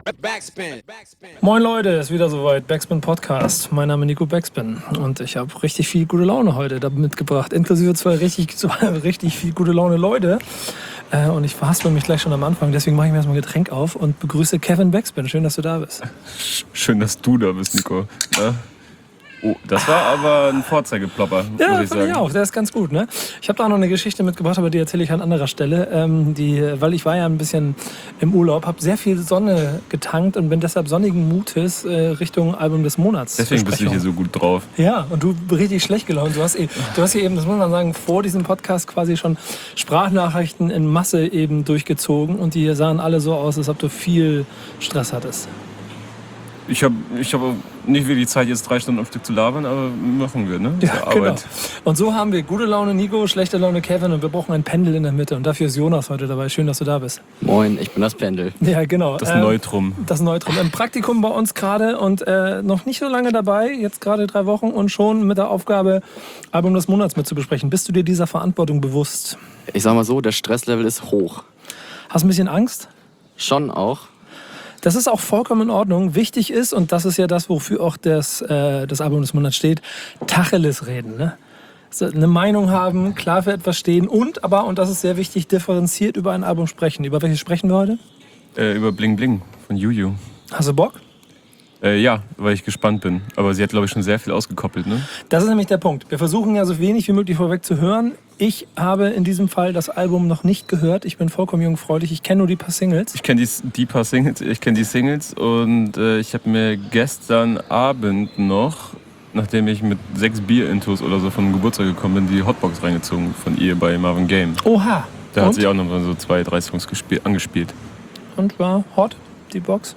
Backspin. Moin Leute, ist wieder soweit. Backspin Podcast. Mein Name ist Nico Backspin und ich habe richtig viel gute Laune heute da mitgebracht. Inklusive zwei richtig viel gute Laune Leute. Und ich verhaspel mich gleich schon am Anfang, deswegen mache ich mir erstmal ein Getränk auf und begrüße Kevin Backspin. Schön, dass du da bist. Schön, dass du da bist, Nico. Ja. Oh, das war aber ein Vorzeigeplopper, ja, muss ich sagen. Ja, auch. Der ist ganz gut, ne? Ich habe da noch eine Geschichte mitgebracht, aber die erzähle ich an anderer Stelle. Weil ich war ja ein bisschen im Urlaub, habe sehr viel Sonne getankt und bin deshalb sonnigen Mutes Richtung Album des Monats. Deswegen bist du hier so gut drauf. Ja, und du richtig schlecht gelaunt. Du hast hier eben, das muss man sagen, vor diesem Podcast quasi schon Sprachnachrichten in Masse eben durchgezogen und die sahen alle so aus, als ob du viel Stress hattest. Ich hab nicht wirklich Zeit, jetzt 3 Stunden am Stück zu labern, aber machen wir, ne? Ja, genau. Und so haben wir gute Laune Nico, schlechte Laune Kevin und wir brauchen ein Pendel in der Mitte. Und dafür ist Jonas heute dabei. Schön, dass du da bist. Moin, ich bin das Pendel. Ja, genau. Das Neutrum. Das Neutrum. Im Praktikum bei uns gerade und noch nicht so lange dabei, jetzt gerade 3 Wochen und schon mit der Aufgabe, Album des Monats mit zu besprechen. Bist du dir dieser Verantwortung bewusst? Ich sag mal so, der Stresslevel ist hoch. Hast du ein bisschen Angst? Schon auch. Das ist auch vollkommen in Ordnung. Wichtig ist, und das ist ja das, wofür auch das Album des Monats steht, Tacheles reden. Ne? Also eine Meinung haben, klar für etwas stehen und das ist sehr wichtig, differenziert über ein Album sprechen. Über welches sprechen wir heute? Über Bling Bling von Juju. Hast du Bock? Ja, weil ich gespannt bin. Aber sie hat, glaube ich, schon sehr viel ausgekoppelt, ne? Das ist nämlich der Punkt. Wir versuchen ja so wenig wie möglich vorweg zu hören. Ich habe in diesem Fall das Album noch nicht gehört. Ich bin vollkommen jungfräulich. Ich kenne nur die paar Singles. Ich kenne die paar Singles, ich kenne die Singles und ich habe mir gestern Abend noch, nachdem ich mit 6 Bier-Intos oder so von Geburtstag gekommen bin, die Hotbox reingezogen von ihr bei Marvin Game. Oha. Da hat sie auch noch mal so 2, 3 Songs angespielt. Und war hot, die Box?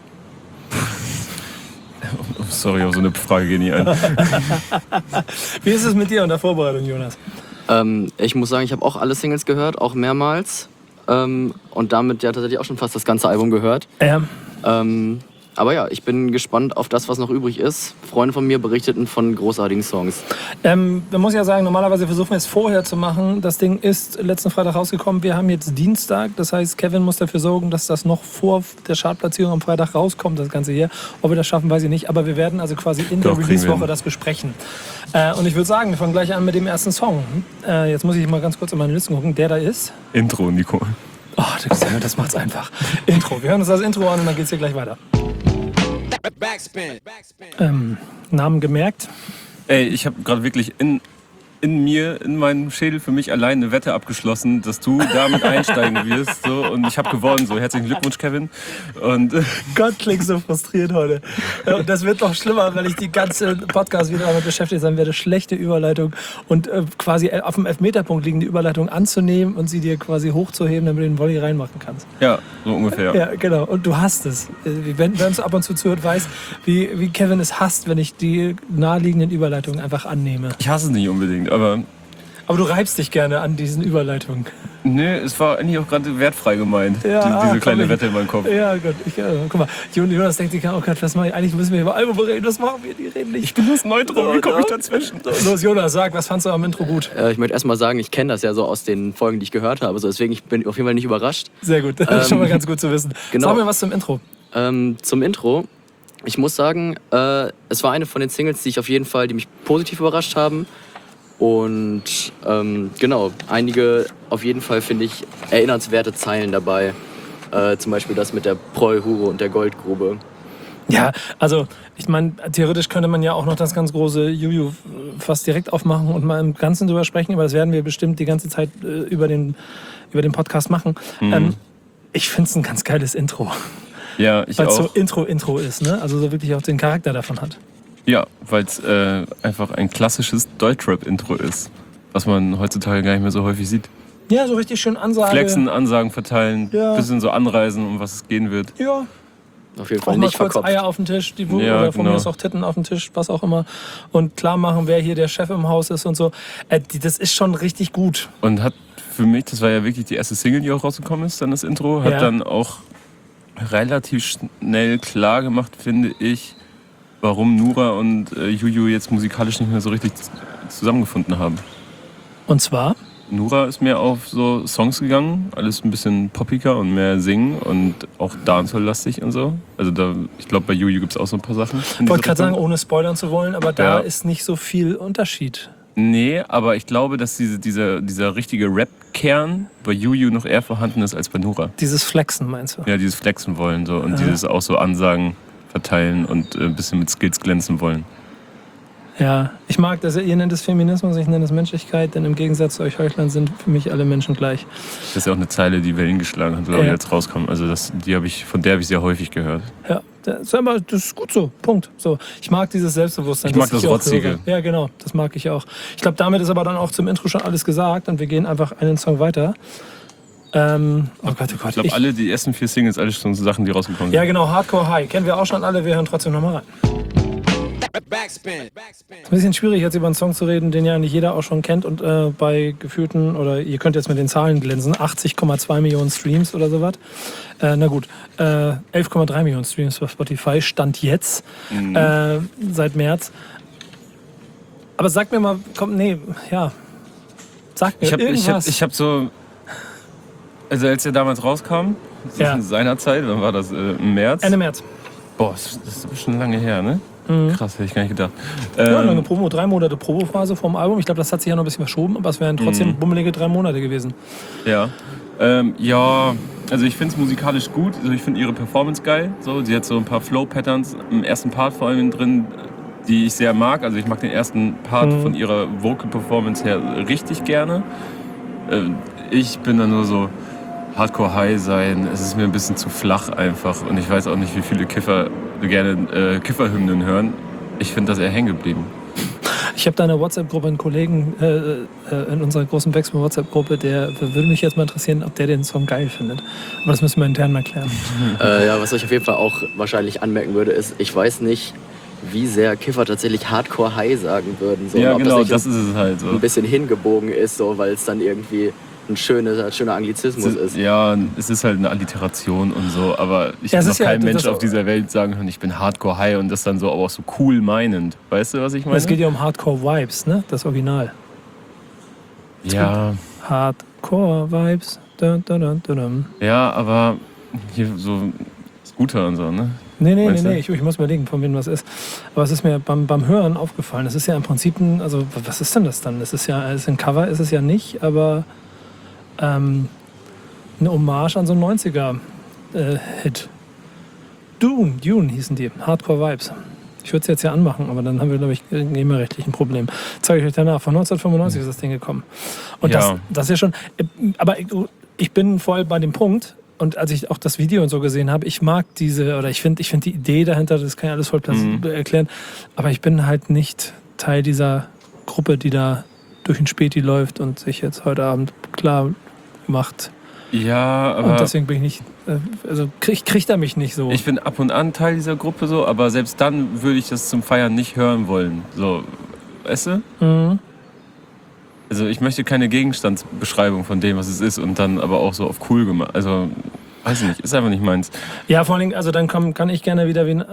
Sorry, auf so eine Frage gehe ich nicht ein. Wie ist es mit dir und der Vorbereitung, Jonas? Ich muss sagen, ich habe auch alle Singles gehört, auch mehrmals. Und damit ja tatsächlich auch schon fast das ganze Album gehört. Aber ja, ich bin gespannt auf das, was noch übrig ist. Freunde von mir berichteten von großartigen Songs. Man muss ja sagen, normalerweise versuchen wir es vorher zu machen. Das Ding ist letzten Freitag rausgekommen. Wir haben jetzt Dienstag. Das heißt, Kevin muss dafür sorgen, dass das noch vor der Chartplatzierung am Freitag rauskommt, das Ganze hier. Ob wir das schaffen, weiß ich nicht. Aber wir werden also quasi in der Release-Woche das besprechen. Und ich würde sagen, wir fangen gleich an mit dem ersten Song. Jetzt muss ich mal ganz kurz in meine Listen gucken. Der da ist... Intro, Nico. Oh, das macht's einfach. Intro. Wir hören uns das Intro an und dann geht's hier gleich weiter. Backspin. Namen gemerkt? Ey, ich habe gerade wirklich in meinem Schädel für mich allein eine Wette abgeschlossen, dass du damit einsteigen wirst. So, und ich habe gewonnen. So, herzlichen Glückwunsch, Kevin. Und Gott, klingt so frustriert heute. Und das wird noch schlimmer, weil ich die ganze Podcast wieder damit beschäftigt sein werde, schlechte Überleitung und quasi auf dem Elfmeterpunkt liegende Überleitung anzunehmen und sie dir quasi hochzuheben, damit du den Volley reinmachen kannst. ja, so ungefähr. Ja, genau. Und du hasst es. Wenn es ab und zu zuhört, weiß, wie Kevin es hasst, wenn ich die naheliegenden Überleitungen einfach annehme. Ich hasse es nicht unbedingt, aber du reibst dich gerne an diesen Überleitungen. nee, es war eigentlich auch gerade wertfrei gemeint, Ja, diese kleine Wette in meinem Kopf. Ja, gut. Guck mal, Jonas denkt sich, oh Gott, was mache ich? Eigentlich müssen wir über Album reden. Was machen wir? Die reden nicht. Ich bin das Neutrum, wie komme ich dazwischen? Los, Jonas, sag, was fandst du am Intro gut? Ich möchte erst mal sagen, ich kenne das ja so aus den Folgen, die ich gehört habe. So, deswegen ich bin auf jeden Fall nicht überrascht. Sehr gut, das ist schon mal ganz gut zu wissen. Genau. Sag mir was zum Intro. Zum Intro. Ich muss sagen, es war eine von den Singles, die mich positiv überrascht haben. Und genau, einige auf jeden Fall, finde ich, erinnernswerte Zeilen dabei. Zum Beispiel das mit der Prollhure und der Goldgrube. Ja, also ich meine, theoretisch könnte man ja auch noch das ganz große Juju fast direkt aufmachen und mal im Ganzen drüber sprechen, aber das werden wir bestimmt die ganze Zeit über den Podcast machen. Ich finde es ein ganz geiles Intro. Ja, ich Weil es auch. so Intro ist, ne? Also so wirklich auch den Charakter davon hat. Ja, weil es einfach ein klassisches Deutschrap-Intro ist, was man heutzutage gar nicht mehr so häufig sieht. Ja, so richtig schön Ansage. Flexen, Ansagen verteilen, Ja. bisschen so anreisen, um was es gehen wird. Ja, Auf jeden auch Fall mal nicht kurz verkopft. Eier auf den Tisch, Ja, oder von mir genau. ist auch Titten auf den Tisch, was auch immer. Und klar machen, wer hier der Chef im Haus ist und so. Das ist schon richtig gut. Und hat für mich, das war ja wirklich die erste Single, die auch rausgekommen ist, dann das Intro, hat Ja. dann auch relativ schnell klar gemacht, finde ich, warum Nura und Juju jetzt musikalisch nicht mehr so richtig zusammengefunden haben. Und zwar? Nura ist mehr auf so Songs gegangen, alles ein bisschen poppiger und mehr singen und auch Dancehall-lastig und so. Also ich glaube, bei Juju gibt es auch so ein paar Sachen. Ich wollte gerade sagen, ohne spoilern zu wollen, aber da Ja. ist nicht so viel Unterschied. Nee, aber ich glaube, dass dieser richtige Rap-Kern bei Juju noch eher vorhanden ist als bei Nura. Dieses Flexen, meinst du? Ja, dieses Flexen wollen so und dieses auch so Ansagen verteilen und ein bisschen mit Skills glänzen wollen. Ja, ich mag das. Ihr nennt es Feminismus, ich nenne es Menschlichkeit, denn im Gegensatz zu euch Heuchlern sind für mich alle Menschen gleich. Das ist ja auch eine Zeile, die Wellen geschlagen hat, glaube ich, Ja. als rauskam. Also von der habe ich sehr häufig gehört. Ja, das ist gut so. Punkt. So, ich mag dieses Selbstbewusstern. Ich mag das auch Rotzige. höre. Ja, genau, das mag ich auch. Ich glaube, damit ist aber dann auch zum Intro schon alles gesagt und wir gehen einfach einen Song weiter. Oh Gott. Ich glaube, alle die ersten 4 Singles, alle schon so Sachen, die rausgekommen sind. Ja, genau, Hardcore High. Kennen wir auch schon alle, wir hören trotzdem nochmal rein. Backspin. Ist ein bisschen schwierig, jetzt über einen Song zu reden, den ja nicht jeder auch schon kennt und bei gefühlten, oder ihr könnt jetzt mit den Zahlen glänzen, 80,2 Millionen Streams oder sowas. Na gut, 11,3 Millionen Streams bei Spotify, Stand jetzt, seit März. Aber sag mir mal, sag mir irgendwas. Ich hab so, also als er damals rauskam, Ja. in seiner Zeit, wann war das, im März? Ende März. Boah, das ist schon lange her, ne? Krass, hätte ich gar nicht gedacht. Ja, lange Promo, 3 Monate Promophase vom Album. Ich glaube, das hat sich ja noch ein bisschen verschoben, aber es wären trotzdem bummelige 3 Monate gewesen. Ja. Ja, also ich finde es musikalisch gut. Also ich finde ihre Performance geil. So, sie hat so ein paar Flow-Patterns im ersten Part vor allem drin, die ich sehr mag. Also ich mag den ersten Part von ihrer Vocal-Performance her richtig gerne. Ich bin dann nur so Hardcore High sein. Es ist mir ein bisschen zu flach einfach. Und ich weiß auch nicht, wie viele Kiffer gerne Kifferhymnen hören. Ich finde das eher hängen geblieben. Ich habe da eine WhatsApp-Gruppe, einen Kollegen in unserer großen Backspin-WhatsApp-Gruppe, der würde mich jetzt mal interessieren, ob der den Song geil findet. Aber das müssen wir intern mal klären. Ja, was ich auf jeden Fall auch wahrscheinlich anmerken würde, ist, ich weiß nicht, wie sehr Kiffer tatsächlich Hardcore High sagen würden. So, Ja, ob genau, nicht das ist es halt so. ein bisschen hingebogen ist, so, weil es dann irgendwie ein schöner Anglizismus ist. Ja, es ist halt eine Alliteration und so, aber ich Ja, es habe noch ist ja kein das- Mensch auf dieser Welt sagen können, ich bin Hardcore High und das dann so, aber auch so cool meinend. Weißt du, was ich meine? Es geht ja um Hardcore Vibes, ne? Das Original. Ja, Hardcore Vibes. Dun, dun, dun, dun, dun. ja, aber hier so Scooter und so, ne? Nee, Weißt du? ich muss mir überlegen, von wem das ist. Aber es ist mir beim Hören aufgefallen. Das ist ja im Prinzip also was ist denn das dann? Das ist ja, ein Cover ist es ja nicht, aber eine Hommage an so einen 90er-Hit. Dune hießen die. Hardcore Vibes. Ich würde es jetzt ja anmachen, aber dann haben wir, glaube ich, ein GEMA-rechtlich ein Problem. Zeige ich euch danach. Von 1995 ist das Ding gekommen. Und Ja. das ist ja schon. Aber ich bin voll bei dem Punkt. Und als ich auch das Video und so gesehen habe, ich mag ich finde die Idee dahinter, das kann ich alles voll erklären. Aber ich bin halt nicht Teil dieser Gruppe, die da durch den Späti läuft und sich jetzt heute Abend klar macht. Ja, aber Und deswegen bin ich nicht, kriegt er mich nicht so. ich bin ab und an Teil dieser Gruppe so, aber selbst dann würde ich das zum Feiern nicht hören wollen. So, weißt du? Mhm. Also ich möchte keine Gegenstandsbeschreibung von dem, was es ist und dann aber auch so auf cool gemacht. Also, weiß ich nicht, ist einfach nicht meins. Ja, vor allen Dingen, also dann kann ich gerne wieder wie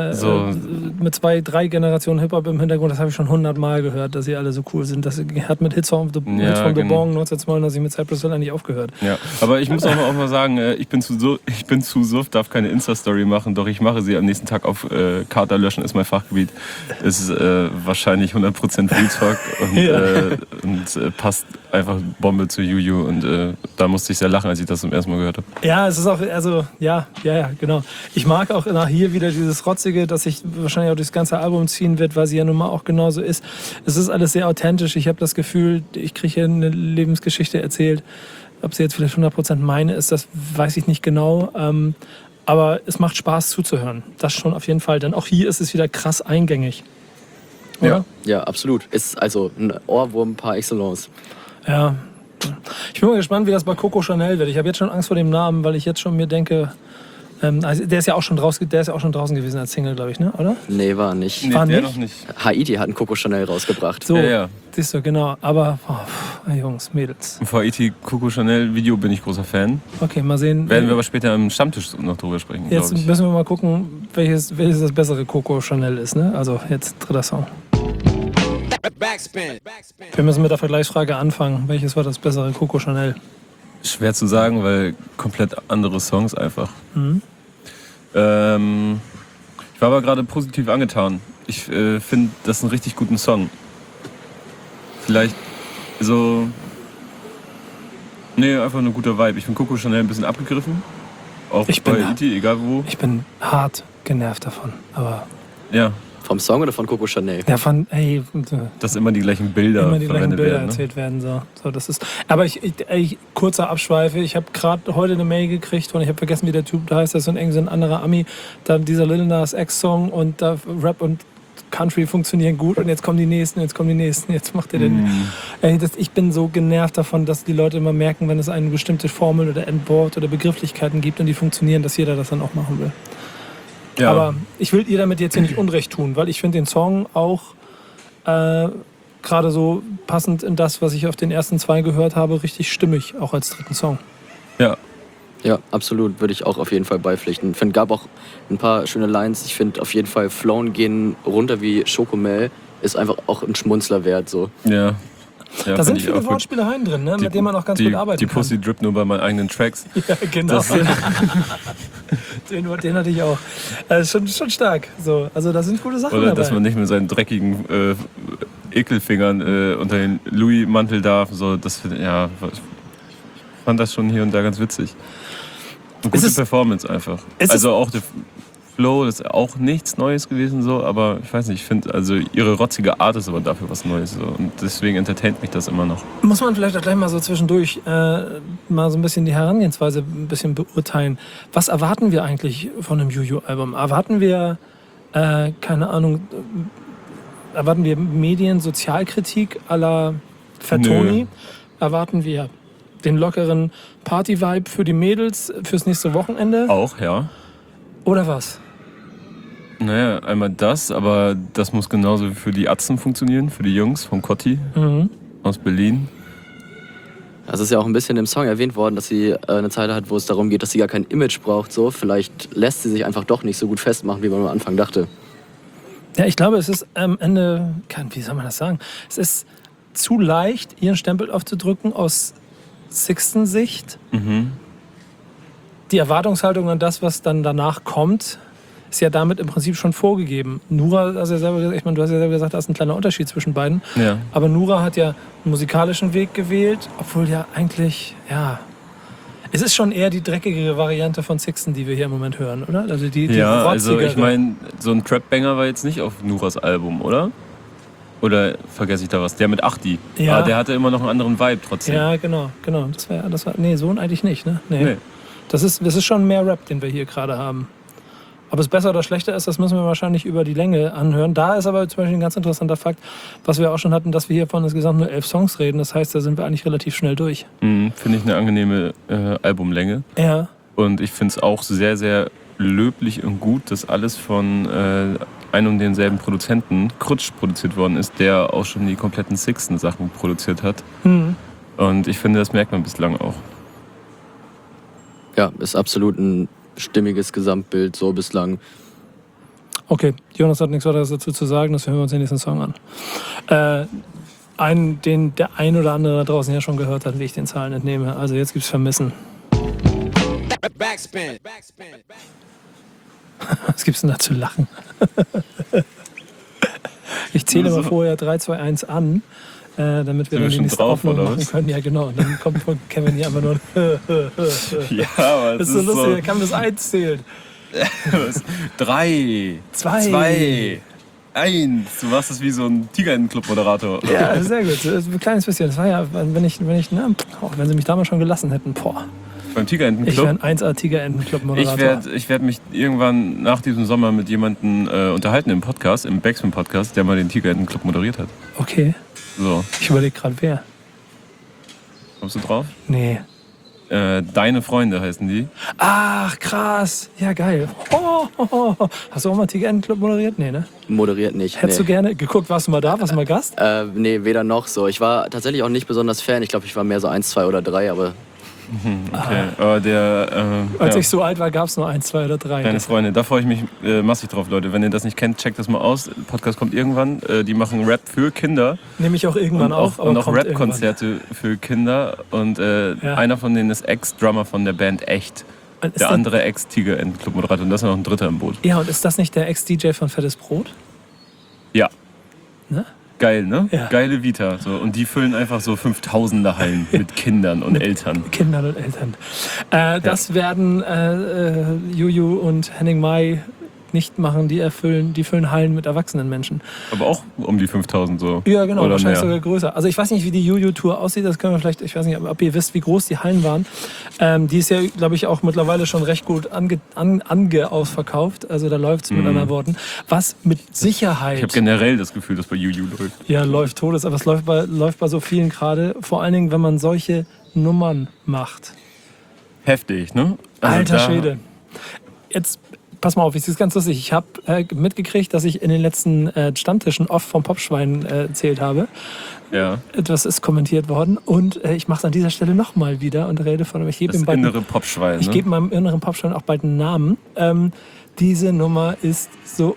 mit 2, 3 Generationen Hip-Hop im Hintergrund, das habe ich schon 100-mal gehört, dass sie alle so cool sind. Das hat mit Hits from the genau. Bong 1992 mit Cypress Hill eigentlich aufgehört. Ja, aber ich muss auch mal sagen, ich bin zu suff, darf keine Insta-Story machen, doch ich mache sie am nächsten Tag auf Kater löschen, ist mein Fachgebiet. Ist wahrscheinlich 100% Real Talk und passt einfach Bombe zu Juju und da musste ich sehr lachen, als ich das zum ersten Mal gehört habe. Ja, es ist auch, also, ja, genau. Ich mag auch nach hier wieder dieses Rotzige, das sich wahrscheinlich auch durchs ganze Album ziehen wird, weil sie ja nun mal auch genauso ist. Es ist alles sehr authentisch. Ich habe das Gefühl, ich kriege hier eine Lebensgeschichte erzählt. Ob sie jetzt vielleicht 100% meine ist, das weiß ich nicht genau. Aber es macht Spaß zuzuhören. Das schon auf jeden Fall. Denn auch hier ist es wieder krass eingängig. Oder? Ja, absolut. Ist also ein Ohrwurm par excellence. Ja. Ich bin mal gespannt, wie das bei Coco Chanel wird. Ich habe jetzt schon Angst vor dem Namen, weil ich jetzt schon mir denke, also der ist ja auch schon draußen gewesen als Single, glaube ich, ne? Oder? Nee, war nicht. War der nicht? noch nicht. Haiti hat einen Coco Chanel rausgebracht. So, Ja. siehst du, genau. Aber, Jungs, Mädels. Im VIT Coco Chanel Video bin ich großer Fan. Okay, mal sehen. Werden wir aber später am Stammtisch noch drüber sprechen, Jetzt glaube ich. müssen wir mal gucken, welches das bessere Coco Chanel ist, ne? Also jetzt dritter Song. Backspin. Wir müssen mit der Vergleichsfrage anfangen. Welches war das bessere Coco Chanel? Schwer zu sagen, weil komplett andere Songs einfach. Ich war aber gerade positiv angetan. Ich finde das einen richtig guten Song. Vielleicht so... Nee, einfach ein guter Vibe. Ich finde Coco Chanel ein bisschen abgegriffen. Auch Ich bei bin- E.T., egal wo. Ich bin hart genervt davon. Aber Ja, Vom Song oder von Coco Chanel? davon, ey, dass immer die gleichen Bilder immer die gleichen verwendet Bilder werden. Ne? erzählt werden. So, das ist. Aber kurzer Abschweife. Ich habe gerade heute eine Mail gekriegt und ich habe vergessen, wie der Typ da heißt. Das ist ein anderer Ami. Dann dieser Lil Nas X-Song und da Rap und Country funktionieren gut und jetzt kommen die nächsten. Jetzt macht er den. Ich bin so genervt davon, dass die Leute immer merken, wenn es eine bestimmte Formel oder Endwort oder Begrifflichkeiten gibt und die funktionieren, dass jeder das dann auch machen will. Ja. Aber ich will ihr damit jetzt hier nicht Unrecht tun, weil ich finde den Song auch gerade so passend in das, was ich auf den ersten 2 gehört habe, richtig stimmig, auch als dritten Song. Ja. Ja, absolut, würde ich auch auf jeden Fall beipflichten. Ich finde, gab auch ein paar schöne Lines. Ich finde auf jeden Fall, Flown gehen runter wie Schokomel ist einfach auch ein Schmunzler wert. So. Ja. Da find sind ich viele auch gut. Wortspielereien drin, ne, mit denen man auch ganz gut arbeiten Die kann. Pussy drippt nur bei meinen eigenen Tracks. Ja, genau. Das- Den hatte ich auch. Schon stark. So, also da sind gute Sachen Oder dabei. dass man nicht mit seinen dreckigen Ekelfingern unter den Louis-Mantel darf. So, das, ja, ich fand das schon hier und da ganz witzig. Eine gute es- Performance einfach. es Also auch der Flow ist auch nichts Neues gewesen, so, aber ich weiß nicht, ich finde, also ihre rotzige Art ist aber dafür was Neues. So, und deswegen entertaint mich das immer noch. Muss man vielleicht auch gleich mal so zwischendurch mal so ein bisschen die Herangehensweise ein bisschen beurteilen. Was erwarten wir eigentlich von einem Juju-Album? Erwarten wir, keine Ahnung, erwarten wir Medien-Sozialkritik à la Fatoni? Nö. Erwarten wir den lockeren Party-Vibe für die Mädels fürs nächste Wochenende? Auch, ja. Oder was? Naja, einmal das, aber das muss genauso für die Atzen funktionieren, für die Jungs von Cotti aus Berlin. Das ist ja auch ein bisschen im Song erwähnt worden, dass sie eine Zeile hat, wo es darum geht, dass sie gar kein Image braucht. So. Vielleicht lässt sie sich einfach doch nicht so gut festmachen, wie man am Anfang dachte. Ja, ich glaube, es ist am Ende, wie soll man das sagen? Es ist zu leicht, ihren Stempel aufzudrücken aus Sixten-Sicht. Die Erwartungshaltung an das, was dann danach kommt, ist ja damit im Prinzip schon vorgegeben. Nura, also ich meine, du hast ja selber gesagt, da ist ein kleiner Unterschied zwischen beiden. Ja. Aber Nura hat ja einen musikalischen Weg gewählt, obwohl ja eigentlich, ja, es ist schon eher die dreckigere Variante von Sixten, die wir hier im Moment hören, oder? Also die Ja, also rotzigere. ich meine, so ein Trap-Banger war jetzt nicht auf Nuras Album, oder? Oder vergesse ich da was? Der mit Achti. Ja. Aber der hatte immer noch einen anderen Vibe trotzdem. Ja, genau. Nee, so eigentlich nicht, ne? Nee. Das ist schon mehr Rap, den wir hier gerade haben. Ob es besser oder schlechter ist, das müssen wir wahrscheinlich über die Länge anhören. Da ist aber zum Beispiel ein ganz interessanter Fakt, was wir auch schon hatten, dass wir hier von insgesamt nur 11 Songs reden. Das heißt, da sind wir eigentlich relativ schnell durch. Finde ich eine angenehme Albumlänge. Ja. Und ich finde es auch sehr, sehr löblich und gut, dass alles von einem und denselben Produzenten, Krutsch, produziert worden ist, der auch schon die kompletten Sixten-Sachen produziert hat. Und ich finde, das merkt man bislang auch. Ja, ist absolut ein stimmiges Gesamtbild, so bislang. Okay, Jonas hat nichts weiteres dazu zu sagen, das hören wir uns den nächsten Song an. Den der ein oder andere da draußen ja schon gehört hat, wie ich den Zahlen entnehme. Also jetzt gibt's Vermissen. Backspin. Was gibt's denn da zu lachen? Ich zähle mal vorher 3, 2, 1 an, damit wir Sind wir dann die schon nächste drauf, Aufnahme oder machen was? können. Ja, genau. Und dann kommt von Kevin hier einfach nur Ja, aber das ist so lustig, er kann bis 1 zählen. 3, 2, 1. Du machst das wie so ein Tiger-Club-Moderator. Ja, sehr gut. Ein kleines bisschen. Das war ja, wenn ich wenn sie mich damals schon gelassen hätten, boah. Beim Ich wäre Tiger-Club. ein 1A Tiger-Enten-Club-Moderator. Ich werd mich irgendwann nach diesem Sommer mit jemandem unterhalten im Podcast, im Backspin-Podcast, der mal den Tiger-Club moderiert hat. Okay, So, ich überlege gerade, wer. kommst du drauf? Nee. Deine Freunde heißen die. Ach, krass. Ja, geil. Hast du auch mal Tiger-Enten-Club moderiert? Nee, ne? Moderiert nicht. Hättest du gerne geguckt, warst du mal da? Warst du mal Gast? Nee, weder noch so. Ich war tatsächlich auch nicht besonders Fan. Ich glaube, ich war mehr so 1, 2 oder 3, aber Okay, aber Als ja. ich so alt war, gab es nur 1, 2 oder 3. Kleine Freunde, da freue ich mich massig drauf, Leute. Wenn ihr das nicht kennt, checkt das mal aus. Der Podcast kommt irgendwann. Die machen Rap für Kinder. Nehme ich auch irgendwann auf. Und auch kommt Rap-Konzerte für Kinder. Und einer von denen ist Ex-Drummer von der Band Echt. irgendwann. Der andere Ex-Tiger-End-Club-Moderator. Und da ist noch ein dritter im Boot. Ja, und ist das nicht der Ex-DJ von Fettes Brot? Ja. Ne? Geil, ne? Ja. Geile Vita. So. Und die füllen einfach so 5000er Hallen mit Kindern und Eltern. Kindern und Eltern. Das werden Juju und Henning Mai nicht machen. Die füllen Hallen mit erwachsenen Menschen. Aber auch um die 5000 so. Ja, genau, Oder wahrscheinlich mehr. sogar größer. Also ich weiß nicht, wie die Juju-Tour aussieht, das können wir vielleicht, ich weiß nicht, ob ihr wisst, wie groß die Hallen waren. Die ist ja, glaube ich, auch mittlerweile schon recht gut ausverkauft. Also da läuft es mit anderen Worten. Was mit Sicherheit... Ich habe generell das Gefühl, dass bei Juju läuft. Ja, läuft Todes, aber es läuft bei so vielen gerade. Vor allen Dingen, wenn man solche Nummern macht. Heftig, ne? Also Alter da- Schwede. Jetzt, pass mal auf, es ist ganz lustig. Ich habe mitgekriegt, dass ich in den letzten Stammtischen oft vom Popschwein erzählt habe. Ja. Etwas ist kommentiert worden und ich mache es an dieser Stelle nochmal wieder und rede von, ich gebe Das ihm bald, innere Popschwein, ich ne? gebe meinem inneren Popschwein auch bald einen Namen. Diese Nummer ist so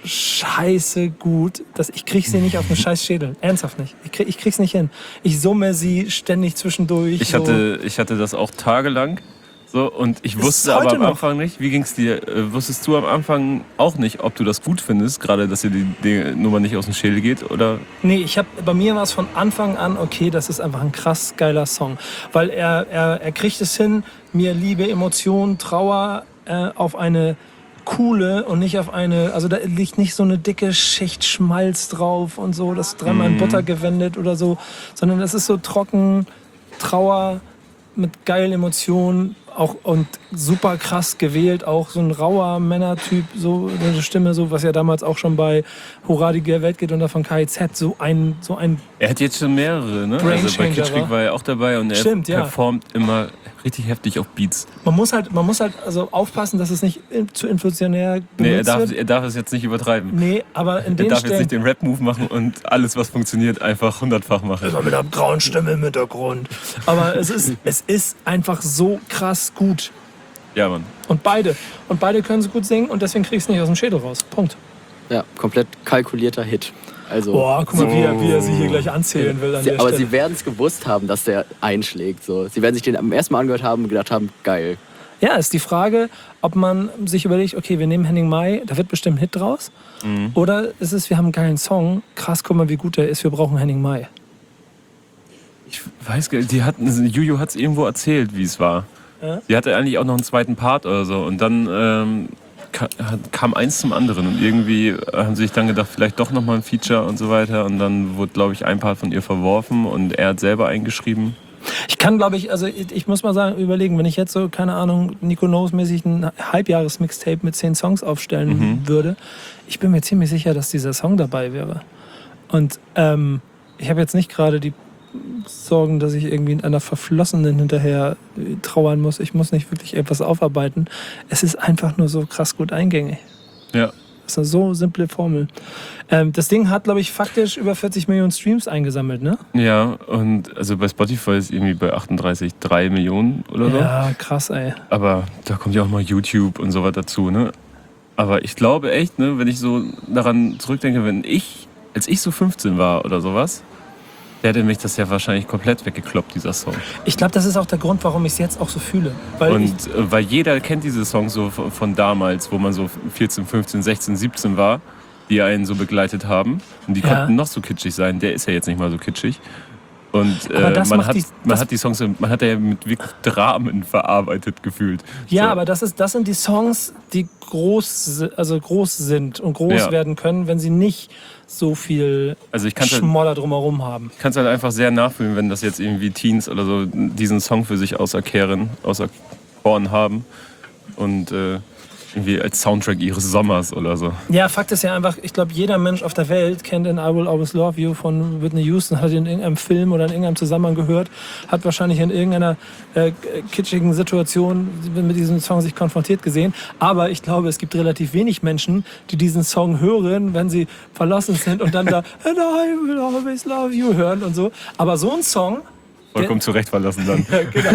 scheiße gut, dass ich krieg sie nicht auf den scheiß Schädel. Ernsthaft nicht. Ich krieg's nicht hin. Ich summe sie ständig zwischendurch. Ich hatte das auch tagelang. So, und ich Ist wusste es aber heute am noch? Anfang nicht, wie ging's dir? Wusstest du am Anfang auch nicht, ob du das gut findest, gerade dass dir die Nummer nicht aus dem Schädel geht? Oder? Nee, bei mir war es von Anfang an, okay, das ist einfach ein krass geiler Song. Weil er kriegt es hin, mir Liebe, Emotionen, Trauer auf eine coole und nicht auf eine, also da liegt nicht so eine dicke Schicht Schmalz drauf und so, das dreimal in Butter gewendet oder so, sondern es ist so trocken, Trauer mit geilen Emotionen, auch und super krass gewählt, auch so ein rauer Männertyp, so eine Stimme, so was ja damals auch schon bei Hurra, die Welt geht unter von KIZ, so ein Er hat jetzt schon mehrere, ne? Brain Also bei Changer Kitschkrieg war er auch dabei und er Stimmt, ja. performt immer richtig heftig auf Beats. man muss halt also aufpassen, dass es nicht zu inflationär Nee, benutzt wird. er darf es jetzt nicht übertreiben. Nee, aber in Er den darf jetzt Stellen nicht den Rap-Move machen und alles, was funktioniert, einfach 100-fach machen. mit einer grauen Stimme im Hintergrund. Aber es ist einfach so krass gut. Ja, Mann. Und beide können es gut singen und deswegen kriegst du nicht aus dem Schädel raus. Punkt. Ja, komplett kalkulierter Hit. Also, Boah, guck mal, wie er sie hier gleich anzählen will an der aber Stelle. sie werden es gewusst haben, dass der einschlägt. So. Sie werden sich den am ersten Mal angehört haben und gedacht haben, geil. Ja, ist die Frage, ob man sich überlegt, okay, wir nehmen Henning Mai, da wird bestimmt ein Hit draus. Oder ist es, wir haben einen geilen Song, krass, guck mal, wie gut der ist, wir brauchen Henning Mai. Ich weiß gar nicht, Juju hat es irgendwo erzählt, wie es war. Ja? Die hatte eigentlich auch noch einen zweiten Part oder so und dann kam eins zum anderen und irgendwie haben sie sich dann gedacht, vielleicht doch nochmal ein Feature und so weiter und dann wurde, glaube ich, ein Part von ihr verworfen und er hat selber eingeschrieben. Ich kann, glaube ich, also ich muss mal sagen, überlegen, wenn ich jetzt so, keine Ahnung, Nico Knows-mäßig ein Halbjahres-Mixtape mit 10 Songs aufstellen würde, ich bin mir ziemlich sicher, dass dieser Song dabei wäre. Und ich habe jetzt nicht gerade die Sorgen, dass ich irgendwie in einer Verflossenen hinterher trauern muss. Ich muss nicht wirklich etwas aufarbeiten. Es ist einfach nur so krass gut eingängig. Ja. Das ist eine so simple Formel. Das Ding hat, glaube ich, faktisch über 40 Millionen Streams eingesammelt, ne? Ja, und also bei Spotify ist irgendwie bei 38,3 Millionen oder so. Ja, krass, ey. Aber da kommt ja auch mal YouTube und so was dazu, ne? Aber ich glaube echt, ne, wenn ich so daran zurückdenke, als ich so 15 war oder sowas, der hätte mich das ja wahrscheinlich komplett weggekloppt, dieser Song. Ich glaube, das ist auch der Grund, warum ich es jetzt auch so fühle. Weil Weil jeder kennt diese Songs so von damals, wo man so 14, 15, 16, 17 war, die einen so begleitet haben. Und die Ja. konnten noch so kitschig sein. Der ist ja jetzt nicht mal so kitschig. Und Aber das man macht hat die Songs, man hat ja mit wirklich Dramen verarbeitet gefühlt. ja, so. aber das sind die Songs, die groß sind und groß Ja. werden können, wenn sie nicht so viel Also ich kann es Schmoller drumherum haben. halt einfach sehr nachfühlen, wenn das jetzt irgendwie Teens oder so diesen Song für sich auserkoren haben und irgendwie als Soundtrack ihres Sommers oder so. Ja, Fakt ist ja einfach, ich glaube, jeder Mensch auf der Welt kennt in I Will Always Love You von Whitney Houston, hat ihn in irgendeinem Film oder in irgendeinem Zusammenhang gehört, hat wahrscheinlich in irgendeiner kitschigen Situation mit diesem Song sich konfrontiert gesehen. Aber ich glaube, es gibt relativ wenig Menschen, die diesen Song hören, wenn sie verlassen sind und dann da And I Will Always Love You hören und so. Aber so ein Song vollkommen zurecht verlassen dann.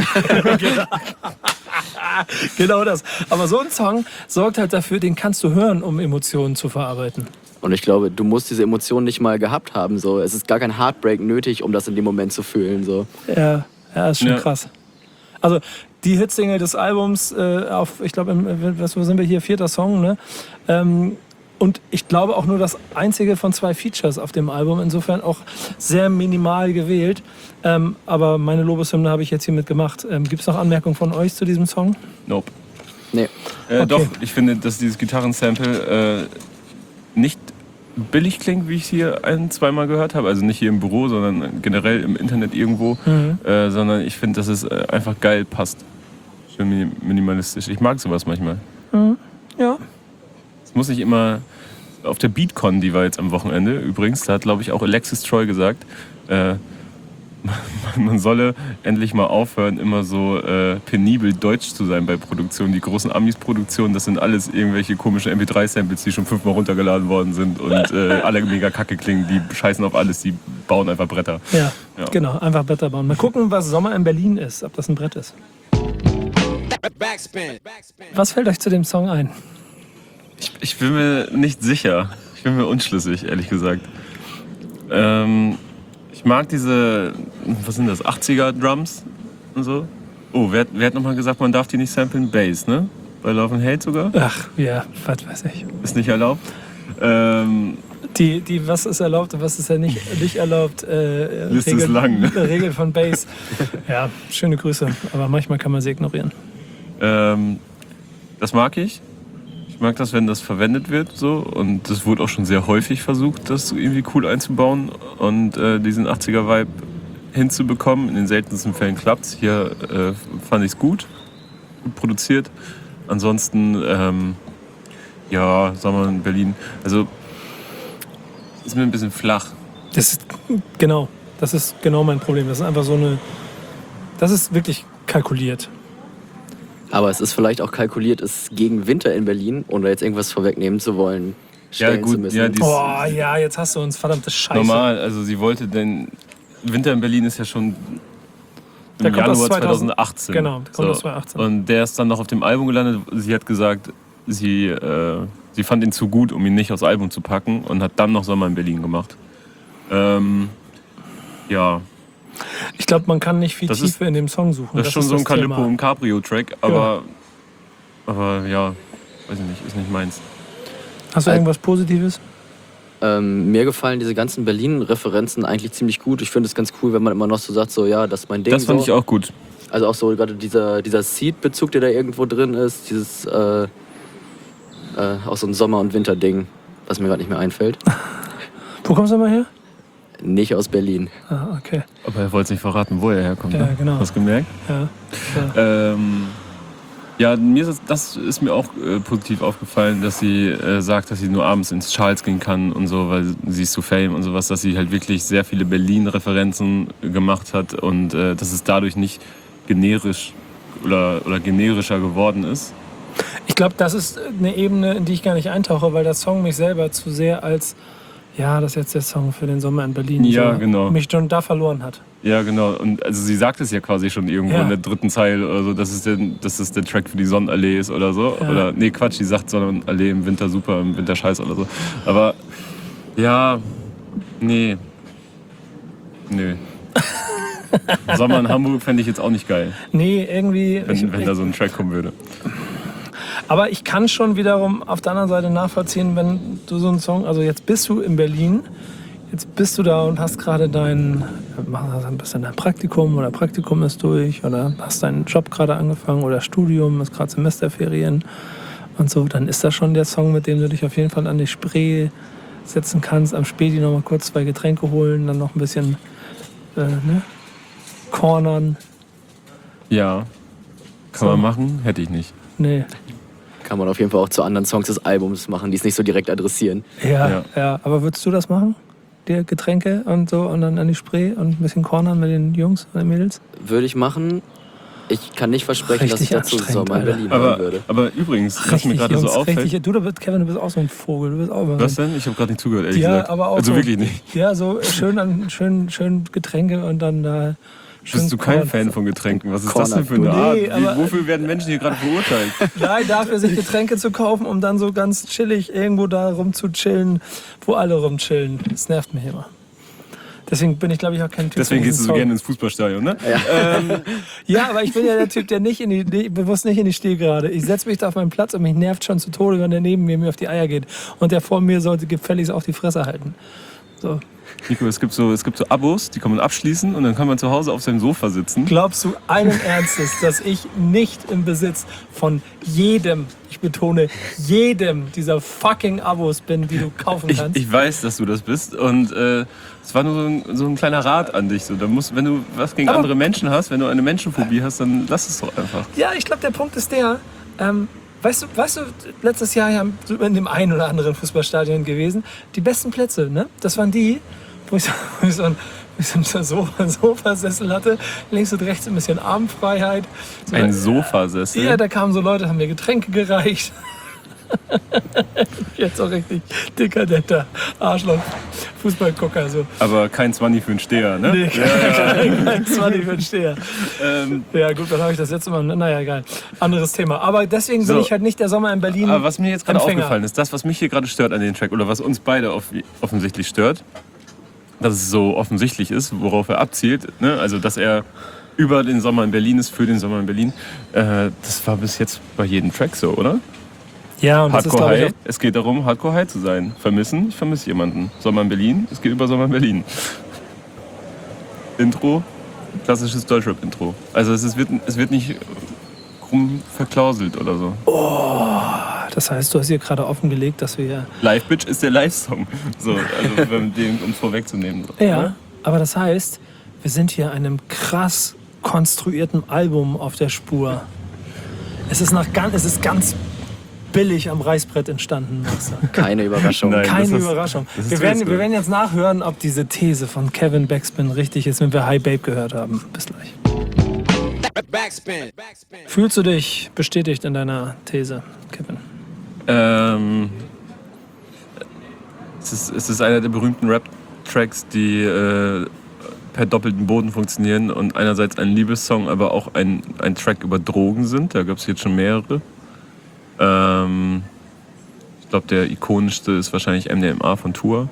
Genau das. Aber so ein Song sorgt halt dafür, den kannst du hören, um Emotionen zu verarbeiten. Und ich glaube, du musst diese Emotionen nicht mal gehabt haben. So. Es ist gar kein Heartbreak nötig, um das in dem Moment zu fühlen. So. Ja, ist schon Ja. krass. Also die Hitsingle des Albums, ich glaube, wo sind wir hier? 4. Song, ne? Und ich glaube auch nur das einzige von 2 Features auf dem Album. Insofern auch sehr minimal gewählt. Aber meine Lobeshymne habe ich jetzt hiermit gemacht. Gibt es noch Anmerkungen von euch zu diesem Song? Nope. Nee. Okay. Doch, ich finde, dass dieses Gitarrensample nicht billig klingt, wie ich es hier 1-2 Mal gehört habe. Also nicht hier im Büro, sondern generell im Internet irgendwo. Sondern ich finde, dass es einfach geil passt. Schön minimalistisch. Ich mag sowas manchmal. Ja. Es muss nicht immer... Auf der Beatcon, die war jetzt am Wochenende übrigens, da hat, glaube ich, auch Alexis Troy gesagt, man solle endlich mal aufhören, immer so penibel deutsch zu sein bei Produktionen. Die großen Amis-Produktionen, das sind alles irgendwelche komischen MP3-Samples, die schon 5-mal runtergeladen worden sind und alle mega kacke klingen. Die scheißen auf alles, die bauen einfach Bretter. Ja, Ja. genau. Einfach Bretter bauen. Mal gucken, was Sommer in Berlin ist, ob das ein Brett ist. Backspin. Was fällt euch zu dem Song ein? Ich bin mir nicht sicher. Ich bin mir unschlüssig, ehrlich gesagt. Ich mag diese, was sind das, 80er-Drums und so. Oh, wer hat nochmal gesagt, man darf die nicht samplen? Bass, ne? Bei Love and Hate sogar? Ach, ja, was weiß ich. Ist nicht erlaubt. Was ist erlaubt und was ist ja nicht erlaubt. Liste ist lang, ne? Regel von Bass. Ja, schöne Grüße. Aber manchmal kann man sie ignorieren. Das mag ich. Ich mag das, wenn das verwendet wird. So. Und das wurde auch schon sehr häufig versucht, das irgendwie cool einzubauen und diesen 80er-Vibe hinzubekommen. In den seltensten Fällen klappt es. Hier fand ich es gut produziert. Ansonsten, ja, sagen wir in Berlin. Also, ist mir ein bisschen flach. Das ist genau mein Problem. Das ist einfach so eine. Das ist wirklich kalkuliert. Aber es ist vielleicht auch kalkuliert, es gegen Winter in Berlin, ohne jetzt irgendwas vorwegnehmen zu wollen, stellen zu müssen. Ja, die ist Boah, ja, jetzt hast du uns verdammte Scheiße. normal. Also, sie wollte denn. Winter in Berlin ist ja schon Der im kommt aus Januar 2000, 2018. genau, der kommt aus 2018. Und der ist dann noch auf dem Album gelandet. Sie hat gesagt, sie fand ihn zu gut, um ihn nicht aufs Album zu packen und hat dann noch Sommer in Berlin gemacht. Ja, Ich glaube, man kann nicht viel Das Tiefe in dem Song suchen. das ist schon so ein das Thema. Calippo- und Cabrio-Track, aber ja, weiß ich nicht, ist nicht meins. Hast du irgendwas Positives? Mir gefallen diese ganzen Berlin-Referenzen eigentlich ziemlich gut. Ich finde es ganz cool, wenn man immer noch so sagt, so ja, das ist mein Ding. Das fand so. ich auch gut. Also auch so gerade dieser Seed-Bezug, der da irgendwo drin ist, dieses auch so ein Sommer- und Winter-Ding, was mir gerade nicht mehr einfällt. Wo kommst du mal her? Nicht aus Berlin. Ah, okay. Aber er wollte es nicht verraten, wo er herkommt. Ja, ne? genau. Hast du gemerkt? Ja. Ja, das ist mir auch positiv aufgefallen, dass sie sagt, dass sie nur abends ins Charles gehen kann und so, weil sie ist zu Fame und sowas, dass sie halt wirklich sehr viele Berlin-Referenzen gemacht hat und dass es dadurch nicht generisch oder generischer geworden ist. Ich glaube, das ist eine Ebene, in die ich gar nicht eintauche, weil der Song mich selber zu sehr als, ja, das ist jetzt der Song für den Sommer in Berlin, Ja, so, genau. mich schon da verloren hat. Ja, genau. Und also sie sagt es ja quasi schon irgendwo Ja. in der 3. Zeile oder so, dass es der Track für die Sonnenallee ist oder so. Ja. Oder nee, Quatsch, die sagt Sonnenallee im Winter super, im Winter scheiße oder so. Aber ja, nee. Nö. Sommer in Hamburg fände ich jetzt auch nicht geil, Nee, irgendwie. wenn da so ein Track kommen würde. Aber ich kann schon wiederum auf der anderen Seite nachvollziehen, wenn du so einen Song, also jetzt bist du in Berlin, jetzt bist du da und hast gerade dein Praktikum oder Praktikum ist durch oder hast deinen Job gerade angefangen oder Studium, ist gerade Semesterferien und so, dann ist das schon der Song, mit dem du dich auf jeden Fall an die Spree setzen kannst, am Späti noch mal kurz 2 Getränke holen, dann noch ein bisschen cornern. Ja, kann man machen, hätte ich nicht. Nee. Kann man auf jeden Fall auch zu anderen Songs des Albums machen, die es nicht so direkt adressieren. Ja. Aber würdest du das machen? Dir Getränke und so und dann an die Spree und ein bisschen cornern mit den Jungs und den Mädels? Würde ich machen. Ich kann nicht versprechen, dass ich Richtig dazu anstrengend, Sommer in Alter. Berlin hören würde. Aber übrigens, was mir gerade so Jungs, auffällt. richtig. Kevin, du bist auch so ein Vogel. Du bist auch Was denn? Ich habe gerade nicht zugehört, ehrlich Ja, gesagt. aber auch also so, wirklich nicht. Ja, so schön Getränke und dann da Bist du kein Fan von Getränken? Was ist das denn für eine Art? Wofür werden Menschen hier gerade verurteilt? Nein, dafür sich Getränke zu kaufen, um dann so ganz chillig irgendwo da rumzuchillen, wo alle rumchillen. Das nervt mich immer. Deswegen bin ich, glaube ich, auch kein Typ. Deswegen gehst du so gerne ins Fußballstadion, ne? Ja, aber ich bin ja der Typ, der bewusst nicht in die Stielgerade. Ich setze mich da auf meinen Platz und mich nervt schon zu Tode, wenn der neben mir auf die Eier geht. Und der vor mir sollte gefälligst auch die Fresse halten. So. Nico, es gibt so Abos, die kann man abschließen und dann kann man zu Hause auf seinem Sofa sitzen. Glaubst du allen Ernstes, dass ich nicht im Besitz von jedem, ich betone, jedem dieser fucking Abos bin, die du kaufen kannst? Ich weiß, dass du das bist und es war nur so ein kleiner Rat an dich. So. Wenn du was gegen andere Menschen hast, wenn du eine Menschenphobie hast, dann lass es doch einfach. Ja, ich glaube, der Punkt ist der, weißt du, letztes Jahr ja in dem einen oder anderen Fußballstadion gewesen, die besten Plätze, ne? Das waren die, wo ich so ein Sofasessel hatte, links und rechts ein bisschen Armfreiheit. So, ein Sofasessel? Ja, da kamen so Leute, haben mir Getränke gereicht. Jetzt auch richtig dekadenter Arschloch-Fußballgucker. So. Aber kein 20 für einen Steher, ne? Nee, kein 20 für einen Steher. Ja gut, dann habe ich das letzte Mal, naja, egal. Anderes Thema. Aber deswegen bin ich halt nicht der Sommer in Berlin. Aber was mir jetzt gerade aufgefallen ist, das, was mich hier gerade stört an dem Track, oder was uns beide offensichtlich stört, dass es so offensichtlich ist, worauf er abzielt, ne? Also dass er über den Sommer in Berlin ist, für den Sommer in Berlin. Das war bis jetzt bei jedem Track so, oder? Ja, und das ist, glaube ich, es geht darum, Hardcore High zu sein. Vermissen, ich vermisse jemanden. Sommer in Berlin, es geht über Sommer in Berlin. Intro, klassisches Deutschrap-Intro. Also es wird nicht krumm verklauselt oder so. Oh, das heißt, du hast hier gerade offengelegt, dass wir ja... Live Bitch ist der Live-Song. So, also um es vorwegzunehmen. So. Ja, aber das heißt, wir sind hier einem krass konstruierten Album auf der Spur. Es ist ganz billig am Reißbrett entstanden. Keine Überraschung. Nein, Keine Überraschung. Wir werden jetzt nachhören, ob diese These von Kevin Backspin richtig ist, wenn wir Hi Babe gehört haben. Bis gleich. Backspin. Fühlst du dich bestätigt in deiner These, Kevin? Es ist einer der berühmten Rap-Tracks, die per doppelten Boden funktionieren und einerseits ein Liebessong, aber auch ein Track über Drogen sind. Da gab es jetzt schon mehrere. Ich glaube, der ikonischste ist wahrscheinlich MDMA von Tour.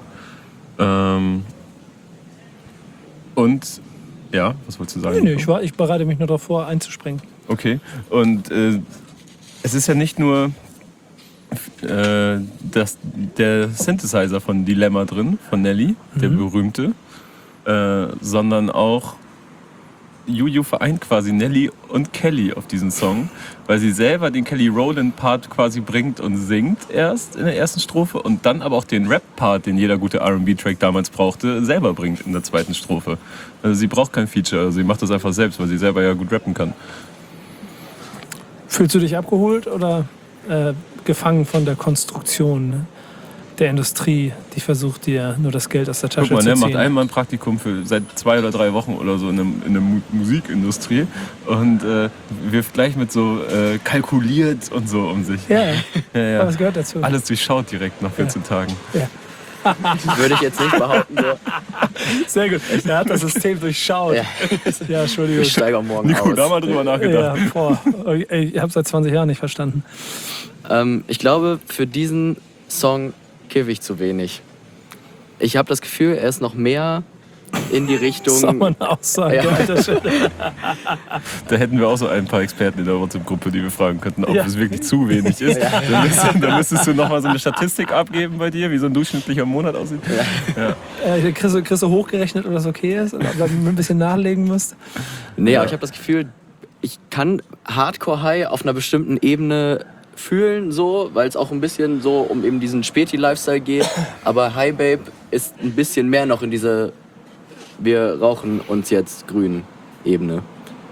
Und, ja, was wolltest du sagen? Nee, ich bereite mich nur darauf vor, einzuspringen. Okay, und es ist ja nicht nur der Synthesizer von Dilemma drin, von Nelly, der berühmte, sondern auch Juju vereint quasi Nelly und Kelly auf diesen Song, weil sie selber den Kelly Rowland-Part quasi bringt und singt erst in der ersten Strophe und dann aber auch den Rap-Part, den jeder gute R&B-Track damals brauchte, selber bringt in der zweiten Strophe. Also sie braucht kein Feature, also sie macht das einfach selbst, weil sie selber ja gut rappen kann. Fühlst du dich abgeholt oder gefangen von der Konstruktion der Industrie, die versucht, dir nur das Geld aus der Tasche Guck mal, zu ziehen? macht einmal ein Praktikum für seit 2 oder 3 Wochen oder so in der Musikindustrie und wirft gleich mit so kalkuliert und so um sich. Ja, Ja. aber es gehört dazu. Alles durchschaut direkt nach 14 Tagen. Ja. Würde ich jetzt nicht behaupten. So. Sehr gut. Er hat das System durchschaut. Ja, Entschuldigung. Ich steige morgen Nico, aus. da mal drüber nachgedacht. Ja, boah. Ich habe seit 20 Jahren nicht verstanden. Ich glaube, für diesen Song kiffe ich zu wenig. Ich habe das Gefühl, er ist noch mehr in die Richtung... Das ist aber eine Aussage. Ja. Alter Schwede. Da hätten wir auch so ein paar Experten in der WhatsApp-Gruppe, die wir fragen könnten, ob Ja. es wirklich zu wenig ist. Dann müsstest du nochmal so eine Statistik abgeben bei dir, wie so ein durchschnittlicher Monat aussieht. Ja. Kriegst du hochgerechnet, ob das okay ist? Oder ob du ein bisschen nachlegen musst? Nee, aber ich habe das Gefühl, ich kann Hardcore High auf einer bestimmten Ebene fühlen, so, weil es auch ein bisschen so um eben diesen Späti-Lifestyle geht. Aber Hi Babe ist ein bisschen mehr noch in diese wir rauchen uns jetzt grün Ebene.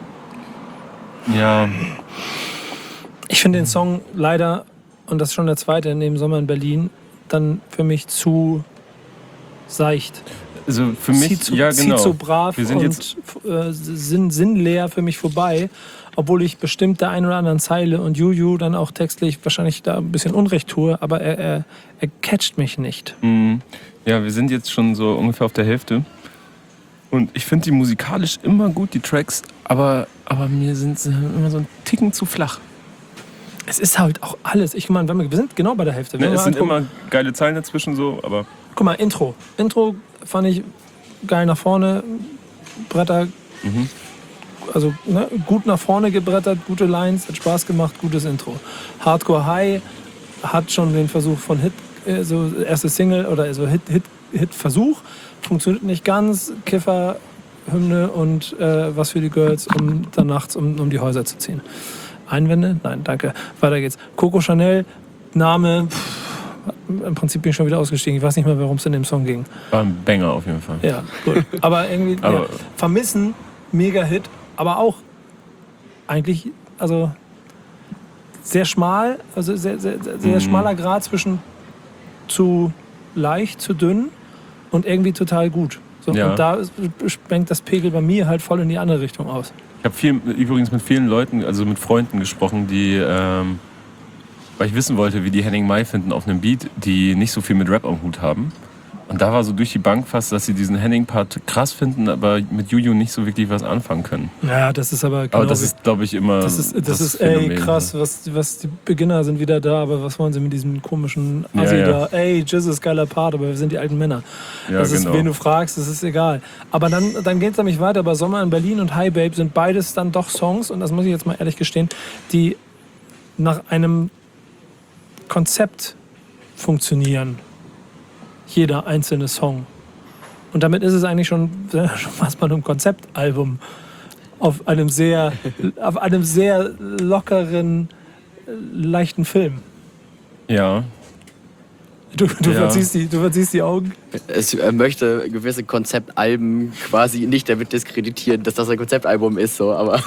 Ja. Ich finde den Song leider, und das ist schon der zweite neben Sommer in Berlin, dann für mich zu seicht. Also für mich, Zieht so brav wir sind und jetzt sinnleer für mich vorbei, obwohl ich bestimmt der einen oder anderen Zeile und Juju dann auch textlich wahrscheinlich da ein bisschen Unrecht tue, aber er catcht mich nicht. Ja, wir sind jetzt schon so ungefähr auf der Hälfte. Und ich finde die musikalisch immer gut, die Tracks, aber mir sind sie immer so ein Ticken zu flach. Es ist halt auch alles. Ich meine, wir sind genau bei der Hälfte. Ne, es sind immer geile Zeilen dazwischen so, aber... Guck mal, Intro. Intro fand ich geil nach vorne. Bretter, also ne, gut nach vorne gebrettert, gute Lines, hat Spaß gemacht, gutes Intro. Hardcore High hat schon den Versuch von Hit, so erste Single oder so Hit-Versuch. Funktioniert nicht ganz. Kiffer, Hymne und was für die Girls, um dann nachts um die Häuser zu ziehen. Einwände? Nein, danke. Weiter geht's. Coco Chanel, Name, im Prinzip bin ich schon wieder ausgestiegen. Ich weiß nicht mehr, worum es in dem Song ging. War ein Banger auf jeden Fall. Ja, gut. Aber irgendwie, ja, Vermissen, Mega-Hit, aber auch eigentlich, also sehr schmal, also sehr schmaler Grad zwischen zu leicht, zu dünn und irgendwie total gut. So, Ja. Und da sprengt das Pegel bei mir halt voll in die andere Richtung aus. Ich habe übrigens mit vielen Leuten, also mit Freunden gesprochen, die, weil ich wissen wollte, wie die Henning Mai finden auf einem Beat, die nicht so viel mit Rap am Hut haben. Und da war so durch die Bank fast, dass sie diesen Henning-Part krass finden, aber mit Juju nicht so wirklich was anfangen können. Ja, das ist aber genau Aber das ist, glaube ich, immer das ist Phänomen. krass, was die Beginner sind wieder da, aber was wollen sie mit diesem komischen Assi Ja, ja. da? Ey, Jizz ist geiler Part, aber wir sind die alten Männer. Ja, Das ist, genau. wen du fragst, das ist egal. Aber dann geht es nämlich weiter. Bei Sommer in Berlin und Hi Babe sind beides dann doch Songs, und das muss ich jetzt mal ehrlich gestehen, die nach einem Konzept funktionieren. Jeder einzelne Song. Und damit ist es eigentlich schon fast mal ein Konzeptalbum auf einem sehr lockeren, leichten Film. Ja, Du Ja. verziehst die Augen. Er möchte gewisse Konzeptalben quasi nicht damit diskreditieren, dass das ein Konzeptalbum ist, so, aber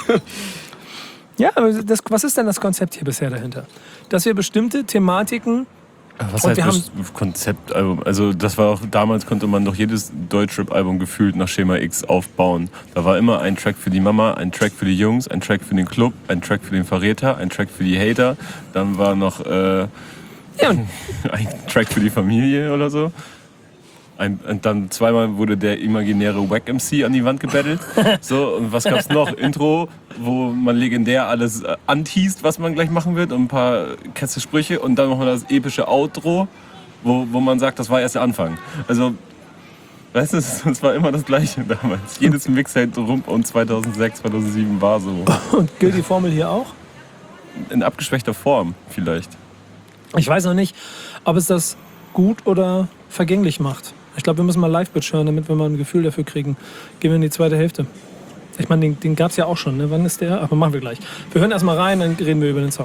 Ja, aber was ist denn das Konzept hier bisher dahinter? Dass wir bestimmte Thematiken... was Und wir heißt Konzeptalbum? Also das war auch, damals konnte man doch jedes Deutschrap-Album gefühlt nach Schema X aufbauen. Da war immer ein Track für die Mama, ein Track für die Jungs, ein Track für den Club, ein Track für den Verräter, ein Track für die Hater. Dann war noch ein Track für die Familie oder so. Und dann zweimal wurde der imaginäre Wack MC an die Wand gebettelt. So, und was gab's noch? Intro, wo man legendär alles anteast, was man gleich machen wird, und ein paar Sprüche. Und dann noch mal das epische Outro, wo man sagt, das war erst der Anfang. Also, weißt du, es war immer das Gleiche damals. Jedes Mixtape rund um 2006, 2007 war so. Und gilt die Formel hier auch? In abgeschwächter Form vielleicht. Ich weiß noch nicht, ob es das gut oder vergänglich macht. Ich glaube, wir müssen mal Live-Bitch hören, damit wir mal ein Gefühl dafür kriegen. Gehen wir in die zweite Hälfte. Ich meine, den gab es ja auch schon. Ne? Wann ist der? Aber machen wir gleich. Wir hören erst mal rein, dann reden wir über den Song.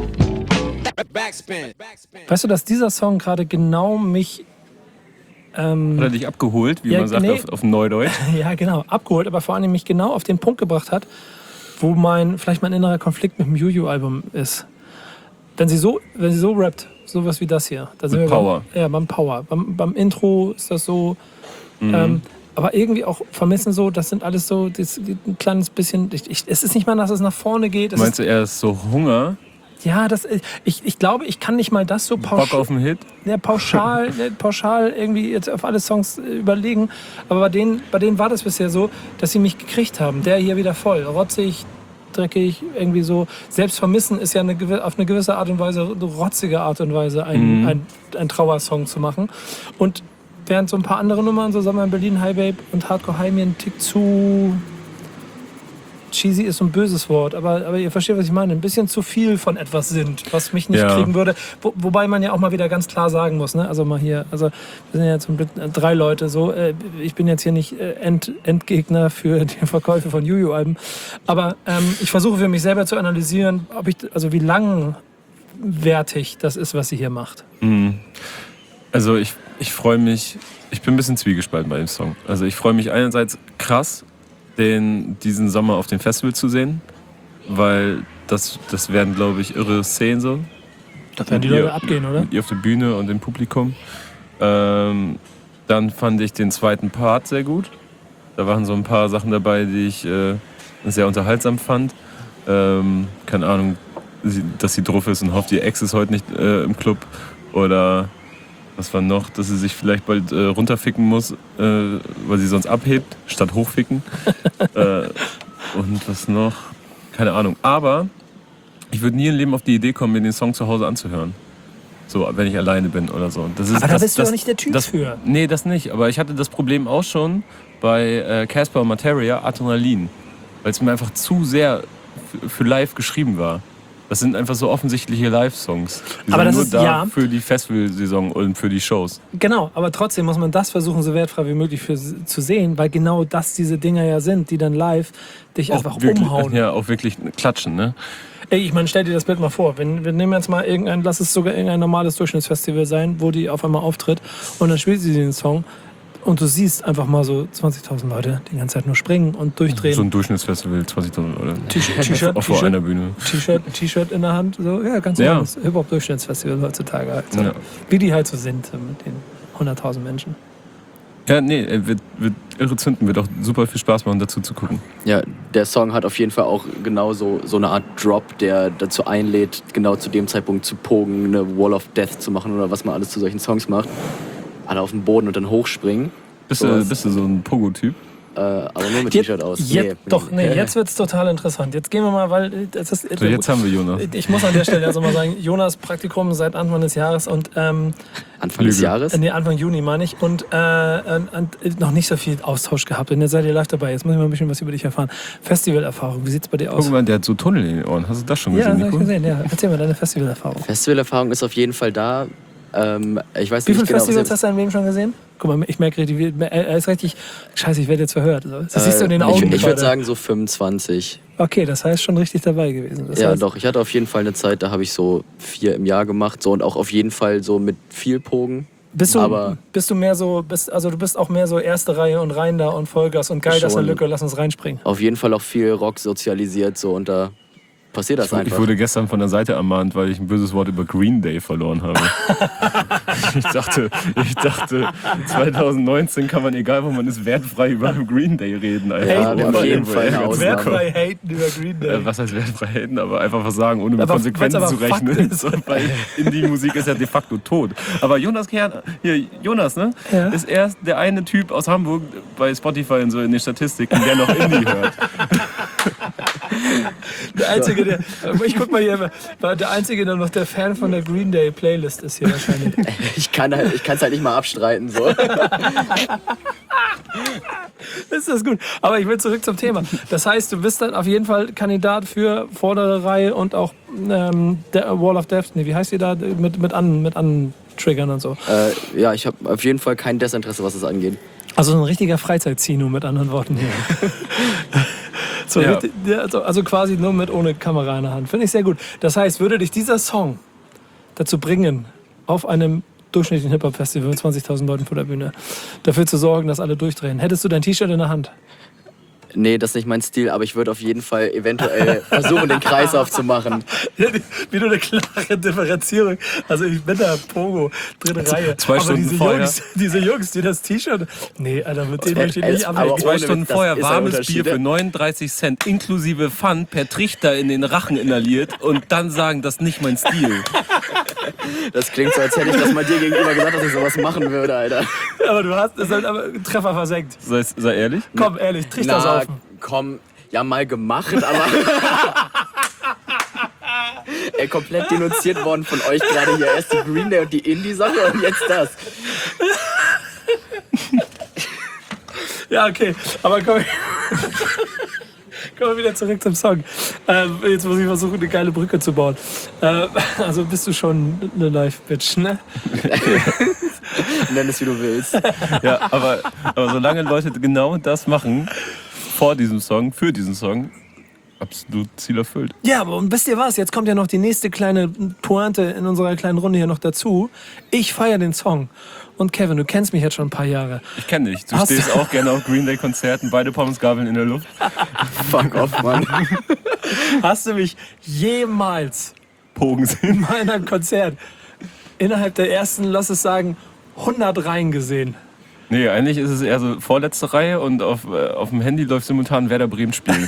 Backspin. Weißt du, dass dieser Song gerade genau mich... Hat er dich abgeholt, wie Ja, man sagt nee. auf Neudeutsch? Ja, genau, abgeholt, aber vor allem mich genau auf den Punkt gebracht hat, wo vielleicht mein innerer Konflikt mit dem Juju-Album ist. Wenn sie so rappt, sowas wie das hier. Da sind Mit wir Power. Beim Power. Beim Intro ist das so. Aber irgendwie auch vermissen so, das sind alles so ein kleines bisschen. Es ist nicht mal, dass es nach vorne geht. Meinst du, er ist so Hunger, Ja, ich glaube, ich kann nicht mal das so Bock auf einen Hit? pauschal irgendwie jetzt auf alle Songs überlegen. Aber bei denen war das bisher so, dass sie mich gekriegt haben. Der hier wieder voll, rotzig, dreckig, irgendwie so. Selbst vermissen ist ja auf eine gewisse Art und Weise, eine rotzige Art und Weise, ein Trauersong zu machen. Und während so ein paar andere Nummern, so sagen wir in Berlin, Hi Babe und Hardcore High, mir einen Tick zu... Cheesy ist so ein böses Wort, aber ihr versteht, was ich meine. Ein bisschen zu viel von etwas sind, was mich nicht kriegen würde. Wobei man ja auch mal wieder ganz klar sagen muss, ne? Also mal hier, wir sind ja jetzt 3 Leute, so. Ich bin jetzt hier nicht Endgegner für die Verkäufe von Juju-Alben. Aber ich versuche für mich selber zu analysieren, wie langwertig das ist, was sie hier macht. Also ich freue mich, ich bin ein bisschen zwiegespalten bei dem Song. Also ich freue mich einerseits krass, diesen Sommer auf dem Festival zu sehen, weil das werden, glaube ich, irre Szenen so. Da werden die Leute abgehen, oder? Mit ihr auf der Bühne und im Publikum. Dann fand ich den zweiten Part sehr gut. Da waren so ein paar Sachen dabei, die ich sehr unterhaltsam fand. Keine Ahnung, dass sie drauf ist und hofft, ihr Ex ist heute nicht im Club. Oder Was war noch? Dass sie sich vielleicht bald runterficken muss, weil sie sonst abhebt, statt hochficken. Und was noch? Keine Ahnung. Aber ich würde nie im Leben auf die Idee kommen, mir den Song zu Hause anzuhören. So, wenn ich alleine bin oder so. Aber da bist du doch nicht der Typ für. Nee, das nicht. Aber ich hatte das Problem auch schon bei Casper und Materia, Adrenalin. Weil es mir einfach zu sehr für live geschrieben war. Das sind einfach so offensichtliche Live-Songs. Die Aber sind das nur ist, da ja. für die Festivalsaison und für die Shows. Genau, aber trotzdem muss man das versuchen, so wertfrei wie möglich zu sehen, weil genau das diese Dinger ja sind, die dann live dich einfach wirklich, umhauen. Ja, auch wirklich klatschen, ne? Ey, ich meine, stell dir das Bild mal vor. Wir nehmen jetzt mal lass es sogar irgendein normales Durchschnittsfestival sein, wo die auf einmal auftritt und dann spielt sie den Song und du siehst einfach mal so 20.000 Leute die ganze Zeit nur springen und durchdrehen. So ein Durchschnittsfestival, 20.000 oder T-Shirt, auch vor einer Bühne. T-Shirt in der Hand, so, ja, ganz Ja. normales Hip-Hop-Durchschnittsfestival heutzutage halt. So. Ja. Wie die halt so sind mit den 100.000 Menschen. Ja, nee, wird irre zünden, wird auch super viel Spaß machen, dazu zu gucken. Ja, der Song hat auf jeden Fall auch genau so eine Art Drop, der dazu einlädt, genau zu dem Zeitpunkt zu pogen, eine Wall of Death zu machen oder was man alles zu solchen Songs macht. Alle auf den Boden und dann hochspringen. Bist du so ein Pogo-Typ? Aber nur mit T-Shirt aus. Jetzt wird es total interessant. Jetzt gehen wir mal, weil So, jetzt haben wir Jonas. ich muss an der Stelle also mal sagen, Jonas Praktikum seit Anfang des Jahres und Anfang des Jahres? nee, Anfang Juni meine ich und noch nicht so viel Austausch gehabt. Und jetzt seid ihr live dabei. Jetzt muss ich mal ein bisschen was über dich erfahren. Festivalerfahrung, wie sieht's bei dir aus? Guck mal, der hat so Tunnel in den Ohren. Hast du das schon Ja, gesehen, das habe Nico? ich gesehen. Ja. Erzähl mal deine Festivalerfahrung. Festivalerfahrung ist auf jeden Fall da. Ich weiß Wie nicht viele genau, Festivals hast du in Leben schon gesehen? Guck mal, ich merke richtig, er ist richtig, scheiße, ich werde jetzt verhört. Das siehst du in den Augen. Ich würde gerade. sagen so 25. Okay, das heißt schon richtig dabei gewesen. Das Ja, heißt, doch. Ich hatte auf jeden Fall eine Zeit, da habe ich so 4 im Jahr gemacht. So, und auch auf jeden Fall so mit viel Pogen. Bist du mehr so, du bist auch mehr so erste Reihe und rein da und Vollgas und geil, das ist eine Schon. Lücke, lass uns reinspringen. Auf jeden Fall auch viel Rock sozialisiert. So, und da passiert das Ich einfach. wurde gestern von der Seite ermahnt, weil ich ein böses Wort über Green Day verloren habe. ich dachte, 2019 kann man, egal wo man ist, wertfrei über Green Day reden. Ja, Haten auf jeden Fall eine Ausnahme. Wertfrei haten über Green Day. Was heißt wertfrei haten? Aber einfach was sagen, ohne mit Aber Konsequenzen weil's zu aber Fakt rechnen. ist. So, weil Indie-Musik ist ja de facto tot. Aber Jonas, ne? Ja. Ist erst der eine Typ aus Hamburg bei Spotify und so in den Statistiken, der noch Indie hört. Der Einzige, ich guck mal hier, der Einzige, der noch der Fan von der Green Day Playlist ist hier wahrscheinlich. Ich kann es halt nicht mal abstreiten. So. Ist das gut. Aber ich will zurück zum Thema. Das heißt, du bist dann auf jeden Fall Kandidat für vordere Reihe und auch der Wall of Death. Nee, wie heißt die da? Mit Triggern und so. Ja, ich habe auf jeden Fall kein Desinteresse, was das angeht. Also ein richtiger Freizeitzino mit anderen Worten hier. So, Ja. also quasi nur ohne Kamera in der Hand. Finde ich sehr gut. Das heißt, würde dich dieser Song dazu bringen, auf einem durchschnittlichen Hip-Hop-Festival mit 20.000 Leuten vor der Bühne, dafür zu sorgen, dass alle durchdrehen? Hättest du dein T-Shirt in der Hand? Nee, das ist nicht mein Stil, aber ich würde auf jeden Fall eventuell versuchen, den Kreis aufzumachen. Wie nur eine klare Differenzierung. Also ich bin da Pogo, dritte Reihe. 2 Stunden vorher. Diese Jungs, die das T-Shirt... Nee, Alter, mit denen möchte ich nicht aber abhängen. 2 ohne Stunden Witz, das vorher ist ein warmes Unterschied. Bier für 39 Cent inklusive Pfand per Trichter in den Rachen inhaliert und dann sagen, das ist nicht mein Stil. Das klingt so, als hätte ich das mal dir gegenüber gesagt, dass ich sowas machen würde, Alter. Aber du hast es halt aber Treffer versenkt. Sei ehrlich? Komm, ehrlich, Trichter saufen. Komm, ja mal gemacht, aber... Ey, komplett denunziert worden von euch gerade hier. Erst die Green Day und die Indie-Sache und jetzt das. Ja, okay. Aber kommen wir wieder zurück zum Song. Jetzt muss ich versuchen, eine geile Brücke zu bauen. Also bist du schon eine Live-Bitch, ne? Nenn es, wie du willst. Ja, aber solange Leute genau das machen, vor diesem Song, für diesen Song, absolut Ziel erfüllt. Ja, aber und wisst ihr was? Jetzt kommt ja noch die nächste kleine Pointe in unserer kleinen Runde hier noch dazu. Ich feiere den Song. Und Kevin, du kennst mich jetzt schon ein paar Jahre. Ich kenne dich. Du Hast stehst auch gerne auf Green Day Konzerten, beide Pommesgabeln in der Luft. Fuck off, Mann. Hast du mich jemals Pogen in sehen. meinem Konzert innerhalb der ersten, lass es sagen, 100 Reihen gesehen? Nee, eigentlich ist es eher so vorletzte Reihe und auf dem Handy läuft simultan Werder Bremen Spiel.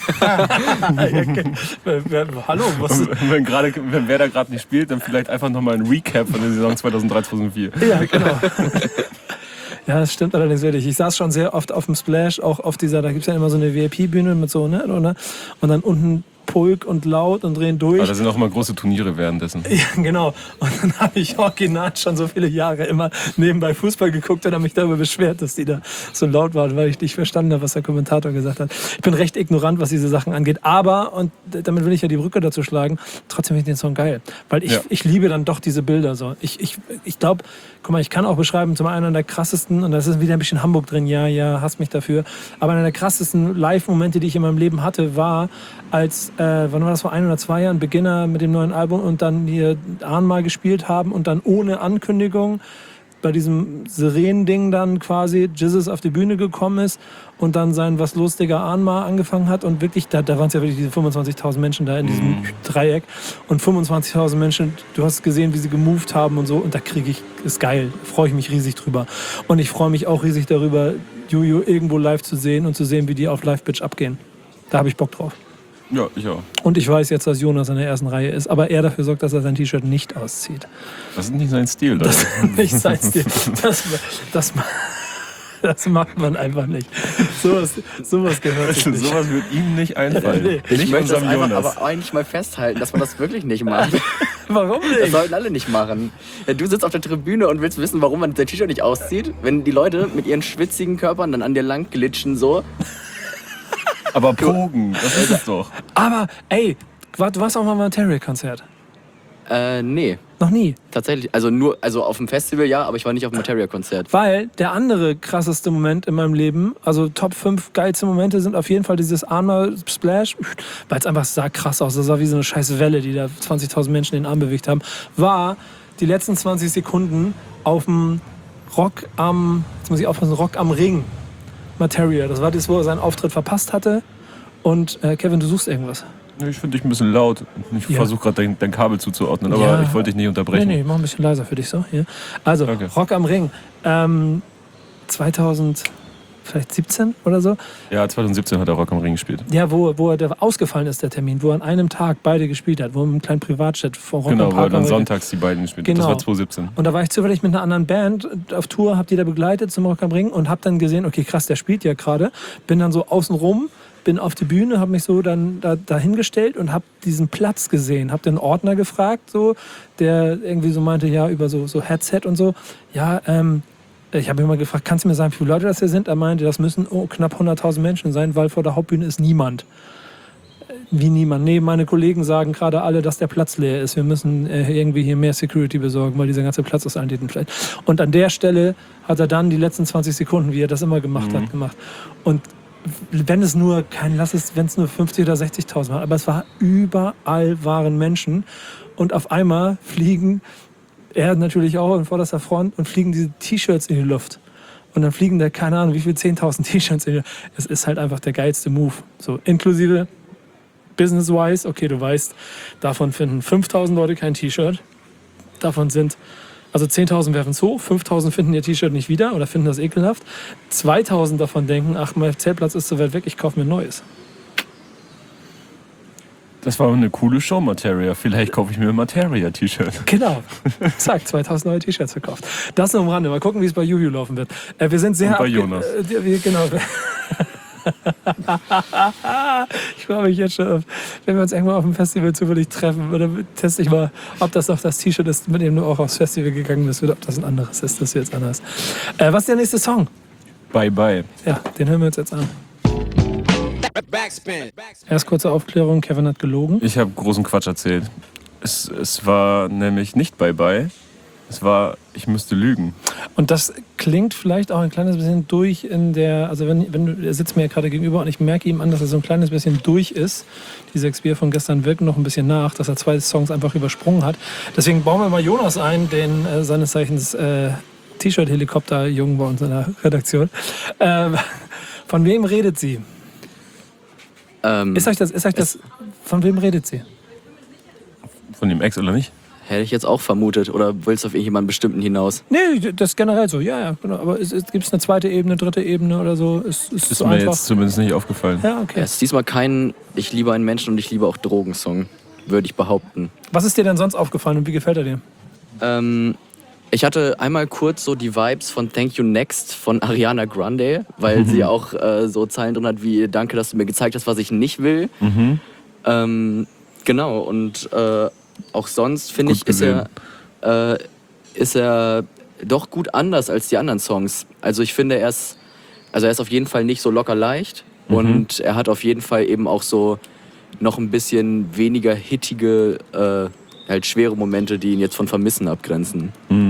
Hallo, was? Und wenn Werder gerade nicht spielt, dann vielleicht einfach nochmal ein Recap von der Saison 2003-2004. Ja, genau. Ja, das stimmt allerdings wirklich. Ich saß schon sehr oft auf dem Splash, auch auf dieser, da gibt es ja immer so eine VIP-Bühne mit so, ne? Und dann unten Pulk und laut und drehen durch. Aber da sind auch mal große Turniere währenddessen. Ja, genau. Und dann habe ich original schon so viele Jahre immer nebenbei Fußball geguckt und habe mich darüber beschwert, dass die da so laut waren, weil ich nicht verstanden habe, was der Kommentator gesagt hat. Ich bin recht ignorant, was diese Sachen angeht. Aber, und damit will ich ja die Brücke dazu schlagen, trotzdem finde ich den Song geil. Weil ich liebe dann doch diese Bilder so. Ich glaube, guck mal, ich kann auch beschreiben, zum einen einer der krassesten, und das ist wieder ein bisschen Hamburg drin, ja, hasst mich dafür, aber einer der krassesten Live-Momente, die ich in meinem Leben hatte, war, als, wann war das, vor 1 oder 2 Jahren, Beginner mit dem neuen Album und dann hier Ahnmal gespielt haben und dann ohne Ankündigung bei diesem Sirenen-Ding dann quasi Jesus auf die Bühne gekommen ist und dann sein Was los, Digga, Ahnmal angefangen hat und wirklich, da waren es ja wirklich diese 25.000 Menschen da in diesem Dreieck und 25.000 Menschen, du hast gesehen, wie sie gemoved haben und so und da ist geil, freue ich mich riesig drüber und ich freue mich auch riesig darüber, Juju irgendwo live zu sehen und zu sehen, wie die auf Live-Bitch abgehen. Da habe ich Bock drauf. Ja, ich auch. Und ich weiß jetzt, dass Jonas in der ersten Reihe ist, aber er dafür sorgt, dass er sein T-Shirt nicht auszieht. Das ist nicht sein Stil. Das ist nicht sein Stil. Das macht man einfach nicht. Sowas gehört sich nicht. Sowas wird ihm nicht einfallen. Nee. Ich Nicht möchte das unserem einfach Jonas. aber eigentlich mal festhalten, dass man das wirklich nicht macht. Warum Das nicht? sollten alle nicht machen. Ja, du sitzt auf der Tribüne und willst wissen, warum man sein T-Shirt nicht auszieht, wenn die Leute mit ihren schwitzigen Körpern dann an dir lang glitschen so. Aber Pogen, das ist es doch. Aber, ey, du warst auch mal beim Materia-Konzert. Nee, Noch nie. tatsächlich. Also auf dem Festival ja, aber ich war nicht auf dem Materia-Konzert. Weil der andere krasseste Moment in meinem Leben, also Top 5 geilste Momente sind auf jeden Fall dieses Ahnmal-Splash, weil es einfach sah krass aus, das war wie so eine scheiß Welle, die da 20.000 Menschen in den Arm bewegt haben, war die letzten 20 Sekunden auf dem Rock am Ring. Materia. Das war das, wo er seinen Auftritt verpasst hatte. Und Kevin, du suchst irgendwas. Ich finde dich ein bisschen laut. Ich Ja. versuche gerade dein Kabel zuzuordnen, aber Ja. ich wollte dich nicht unterbrechen. Nee, mach ein bisschen leiser für dich so. Hier. Also, Okay. Rock am Ring. 2017 oder so. Ja, 2017 hat er Rock am Ring gespielt. Ja, wo der ausgefallen ist, der Termin, wo er an einem Tag beide gespielt hat, wo er im kleinen Privatjet vor Rock am Genau, Park weil dann war. sonntags die beiden gespielt haben. Genau. Das war 2017. Und da war ich zufällig mit einer anderen Band auf Tour, hab die da begleitet zum Rock am Ring und hab dann gesehen, okay, krass, der spielt ja gerade. Bin dann so außen rum, bin auf die Bühne, hab mich so dann dahingestellt und hab diesen Platz gesehen. Hab den Ordner gefragt, so, der irgendwie so meinte, ja, über so Headset und so. Ja, ich habe ihn mal gefragt, kannst du mir sagen, wie viele Leute das hier sind? Er meinte, das müssen knapp 100.000 Menschen sein, weil vor der Hauptbühne ist niemand. Wie niemand? Nee, meine Kollegen sagen gerade alle, dass der Platz leer ist. Wir müssen irgendwie hier mehr Security besorgen, weil dieser ganze Platz ist vielleicht. Und an der Stelle hat er dann die letzten 20 Sekunden, wie er das immer gemacht hat, gemacht. Und wenn es nur 50 oder 60.000 waren, aber es war überall waren Menschen und auf einmal fliegen er natürlich auch in vorderster Front und fliegen diese T-Shirts in die Luft. Und dann fliegen da, keine Ahnung, wie viel 10.000 T-Shirts in die Luft. Es ist halt einfach der geilste Move. So, inklusive business-wise, okay, du weißt, davon finden 5.000 Leute kein T-Shirt. Davon sind, also 10.000 werfen es hoch, 5.000 finden ihr T-Shirt nicht wieder oder finden das ekelhaft. 2.000 davon denken, ach, mein Zeltplatz ist so weit weg, ich kaufe mir ein neues. Das war eine coole Show, Materia. Vielleicht kaufe ich mir ein Materia-T-Shirt. Genau. Zack, 2.000 neue T-Shirts verkauft. Das nur am Rande. Mal gucken, wie es bei Juju laufen wird. Wir sind sehr Und bei Jonas. Genau. Ich freue mich jetzt schon auf, wenn wir uns irgendwann auf dem Festival zufällig treffen. Oder teste ich mal, ob das noch das T-Shirt ist, mit dem du auch aufs Festival gegangen bist, oder ob das ein anderes ist, das wir jetzt anders. Was ist der nächste Song? Bye, bye. Ja, den hören wir uns jetzt an. Backspin. Erst kurze Aufklärung, Kevin hat gelogen. Ich habe großen Quatsch erzählt. Es war nämlich nicht Bye, bye. Es war, ich müsste lügen. Und das klingt vielleicht auch ein kleines bisschen durch in der, also er sitzt mir ja gerade gegenüber und ich merke ihm an, dass er so ein kleines bisschen durch ist. Die 6 Bier von gestern wirken noch ein bisschen nach, dass er 2 Songs einfach übersprungen hat. Deswegen bauen wir mal Jonas ein, den seines Zeichens T-Shirt-Helikopter-Jungen bei uns in der Redaktion. Von wem redet sie? Ist euch das, von wem redet sie? Von dem Ex oder nicht? Hätte ich jetzt auch vermutet. Oder willst du auf irgendjemanden bestimmten hinaus? Nee, das ist generell so, ja, genau. Aber gibt es eine zweite Ebene, dritte Ebene oder so? Ist Ist so mir einfach. jetzt zumindest nicht aufgefallen. Ja, okay. Es ist diesmal kein Ich liebe einen Menschen und ich liebe auch Drogen-Song, würde ich behaupten. Was ist dir denn sonst aufgefallen und wie gefällt er dir? Ich hatte einmal kurz so die Vibes von Thank You Next von Ariana Grande, weil sie auch so Zeilen drin hat wie Danke, dass du mir gezeigt hast, was ich nicht will. Genau, und auch sonst finde ich, ist er doch gut anders als die anderen Songs. Also ich finde, er ist auf jeden Fall nicht so locker leicht und er hat auf jeden Fall eben auch so noch ein bisschen weniger hittige, halt schwere Momente, die ihn jetzt von Vermissen abgrenzen.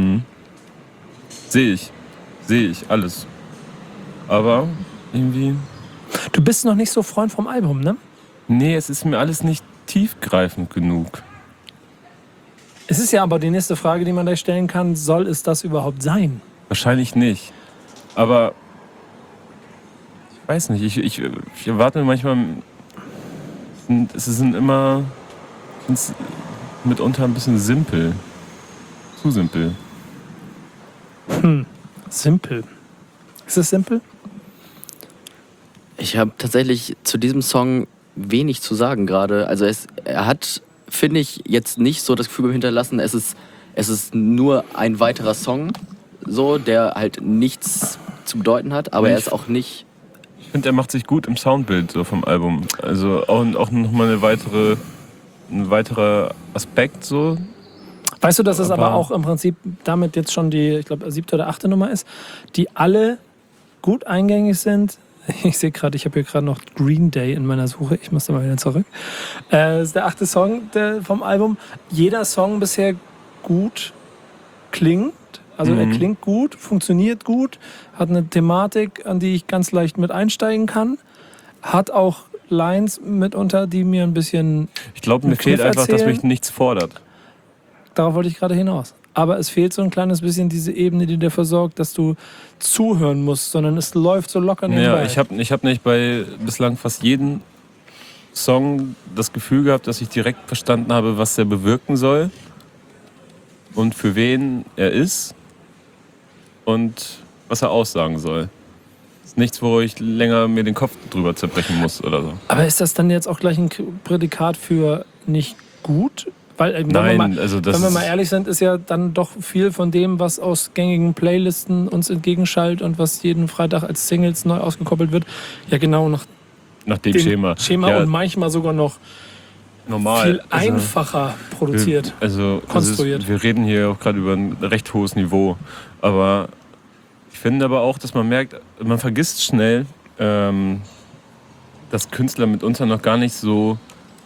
Sehe ich, alles. Aber irgendwie... Du bist noch nicht so Freund vom Album, ne? Nee, es ist mir alles nicht tiefgreifend genug. Es ist ja aber die nächste Frage, die man da stellen kann, soll es das überhaupt sein? Wahrscheinlich nicht. Aber ich weiß nicht, ich erwarte mir manchmal... Es sind immer... Ich finde es mitunter ein bisschen simpel. Zu simpel. Simpel. Ist es simpel? Ich habe tatsächlich zu diesem Song wenig zu sagen gerade. Also er hat, finde ich, jetzt nicht so das Gefühl hinterlassen, es ist nur ein weiterer Song, so, der halt nichts zu bedeuten hat, aber er ist auch nicht... Ich finde, er macht sich gut im Soundbild so vom Album. Also auch nochmal ein weiterer Aspekt so. Weißt du, dass es aber auch im Prinzip damit jetzt schon die, ich glaube, 7. oder 8. Nummer ist, die alle gut eingängig sind. Ich sehe gerade, ich habe hier gerade noch Green Day in meiner Suche. Ich muss da mal wieder zurück. Das ist der 8. Song vom Album. Jeder Song bisher gut klingt. Also er klingt gut, funktioniert gut, hat eine Thematik, an die ich ganz leicht mit einsteigen kann. Hat auch Lines mitunter, die mir ein bisschen... Ich glaube, mir fehlt einfach, dass mich nichts fordert. Darauf wollte ich gerade hinaus. Aber es fehlt so ein kleines bisschen diese Ebene, die dafür sorgt, dass du zuhören musst, sondern es läuft so locker nebenbei. Ja, ich hab nicht bei bislang fast jedem Song das Gefühl gehabt, dass ich direkt verstanden habe, was der bewirken soll und für wen er ist und was er aussagen soll. Das ist nichts, wo ich länger mir den Kopf drüber zerbrechen muss oder so. Aber ist das dann jetzt auch gleich ein Prädikat für nicht gut? Weil, wenn Nein, wir mal ehrlich sind, ist ja dann doch viel von dem, was aus gängigen Playlisten uns entgegenschallt und was jeden Freitag als Singles neu ausgekoppelt wird, ja genau nach dem Schema. Ja, und manchmal sogar noch normal. viel einfacher produziert, konstruiert. Wir reden hier auch gerade über ein recht hohes Niveau, aber ich finde aber auch, dass man merkt, man vergisst schnell, dass Künstler mitunter noch gar nicht so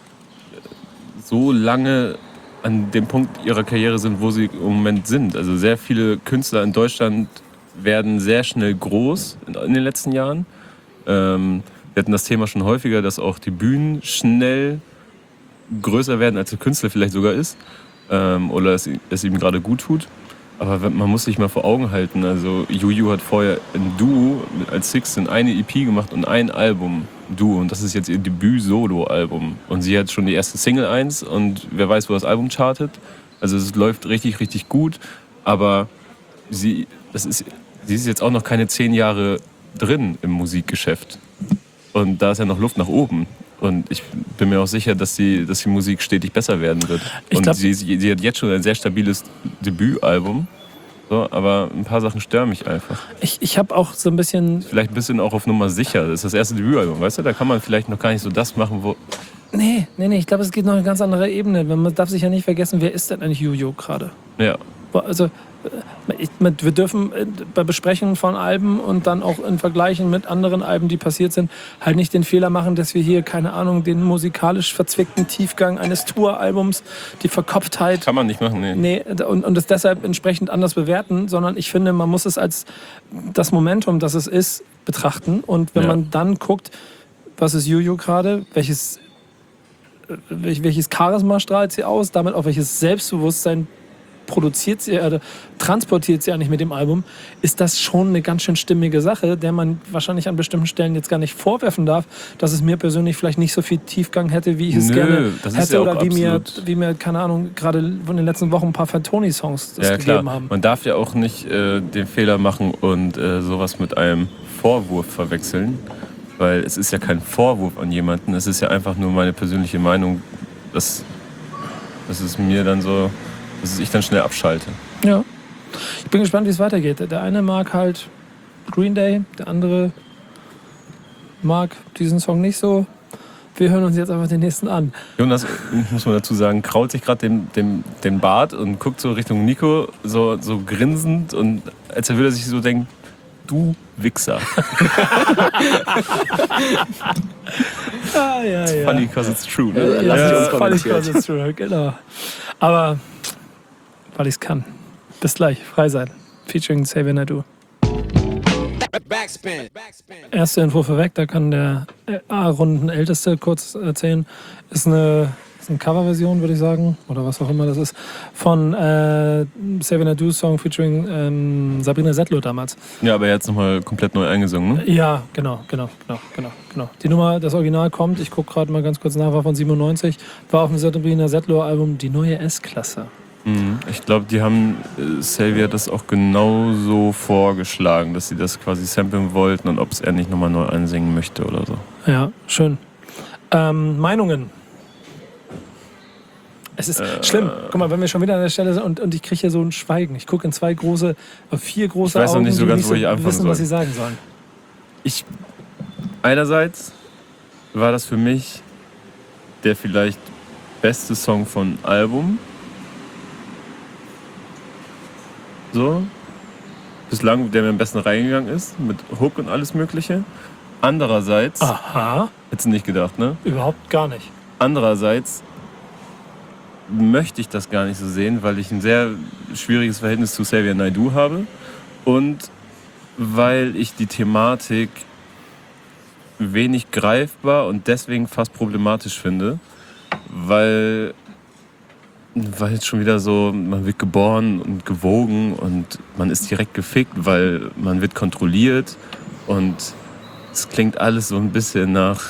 lange an dem Punkt ihrer Karriere sind, wo sie im Moment sind. Also sehr viele Künstler in Deutschland werden sehr schnell groß in den letzten Jahren. Wir hatten das Thema schon häufiger, dass auch die Bühnen schnell größer werden, als der Künstler vielleicht sogar ist. Oder es ihm gerade gut tut. Aber man muss sich mal vor Augen halten. Also Juju hat vorher ein Duo als Sixten eine EP gemacht und ein Album. Duo. Und das ist jetzt ihr Debüt-Solo-Album. Und sie hat schon die erste Single 1 und wer weiß, wo das Album chartet. Also es läuft richtig, richtig gut. Aber sie ist jetzt auch noch keine 10 Jahre drin im Musikgeschäft. Und da ist ja noch Luft nach oben. Und ich bin mir auch sicher, dass die Musik stetig besser werden wird. Sie hat jetzt schon ein sehr stabiles Debütalbum. So, aber ein paar Sachen stören mich einfach. Ich habe auch so ein bisschen... Vielleicht ein bisschen auch auf Nummer sicher. Das ist das erste Debütalbum, weißt du? Da kann man vielleicht noch gar nicht so das machen, wo... Nee. Ich glaube, es geht noch eine ganz andere Ebene. Man darf sich ja nicht vergessen, wer ist denn eigentlich Juju gerade? Ja. Also, wir dürfen bei Besprechungen von Alben und dann auch in Vergleichen mit anderen Alben, die passiert sind, halt nicht den Fehler machen, dass wir hier, keine Ahnung, den musikalisch verzwickten Tiefgang eines Touralbums, die Verkopftheit... Kann man nicht machen, nee. Und das deshalb entsprechend anders bewerten, sondern ich finde, man muss es als das Momentum, das es ist, betrachten. Und wenn man dann guckt, was ist Juju gerade, welches Charisma strahlt sie aus, damit auch welches Selbstbewusstsein produziert sie, transportiert sie eigentlich mit dem Album, ist das schon eine ganz schön stimmige Sache, der man wahrscheinlich an bestimmten Stellen jetzt gar nicht vorwerfen darf, dass es mir persönlich vielleicht nicht so viel Tiefgang hätte, wie ich es gerne das ist hätte ja auch oder absolut. wie mir, keine Ahnung, gerade in den letzten Wochen ein paar Fantoni-Songs das Ja, gegeben klar. haben. Man darf ja auch nicht den Fehler machen und sowas mit einem Vorwurf verwechseln, weil es ist ja kein Vorwurf an jemanden, es ist ja einfach nur meine persönliche Meinung, dass es mir dann so, dass ich dann schnell abschalte. Ja. Ich bin gespannt, wie es weitergeht. Der eine mag halt Green Day, der andere mag diesen Song nicht so. Wir hören uns jetzt einfach den nächsten an. Jonas, muss man dazu sagen, kraut sich gerade den Bart und guckt so Richtung Nico, so grinsend, und als würde er sich so denken, du Wichser. Ja. Funny, because it's true. Ne? Lass dich uns Funny kommentieren. because it's true, genau. Aber weil ich es kann. Bis gleich, frei sein. Featuring Xavier Naidoo. Backspin. Erste Info vorweg, da kann der A-Runden-Älteste kurz erzählen. Ist eine Coverversion, würde ich sagen, oder was auch immer das ist, von Xavier Naidoo's Song featuring Sabrina Settler damals. Ja, aber er hat es nochmal komplett neu eingesungen, ne? Ja, genau. Die Nummer, das Original kommt, ich gucke gerade mal ganz kurz nach, war von 97, war auf dem Sabrina Settler-Album Die neue S-Klasse. Ich glaube, die haben Xavier das auch genauso vorgeschlagen, dass sie das quasi samplen wollten und ob es er nicht nochmal neu einsingen möchte oder so. Ja, schön. Meinungen. Es ist schlimm. Guck mal, wenn wir schon wieder an der Stelle sind und ich kriege hier so ein Schweigen. Ich gucke in vier große Ich weiß noch Augen, nicht so die ganz, wo ich anfangen wissen, soll. was sie sagen sollen. Einerseits war das für mich der vielleicht beste Song von Album. So. Bislang, der mir am besten reingegangen ist, mit Hook und alles Mögliche. Andererseits, Aha, hättest du nicht gedacht, ne? überhaupt gar nicht. Andererseits möchte ich das gar nicht so sehen, weil ich ein sehr schwieriges Verhältnis zu Xavier Naidoo habe und weil ich die Thematik wenig greifbar und deswegen fast problematisch finde, weil jetzt schon wieder so, man wird geboren und gewogen und man ist direkt gefickt, weil man wird kontrolliert und es klingt alles so ein bisschen nach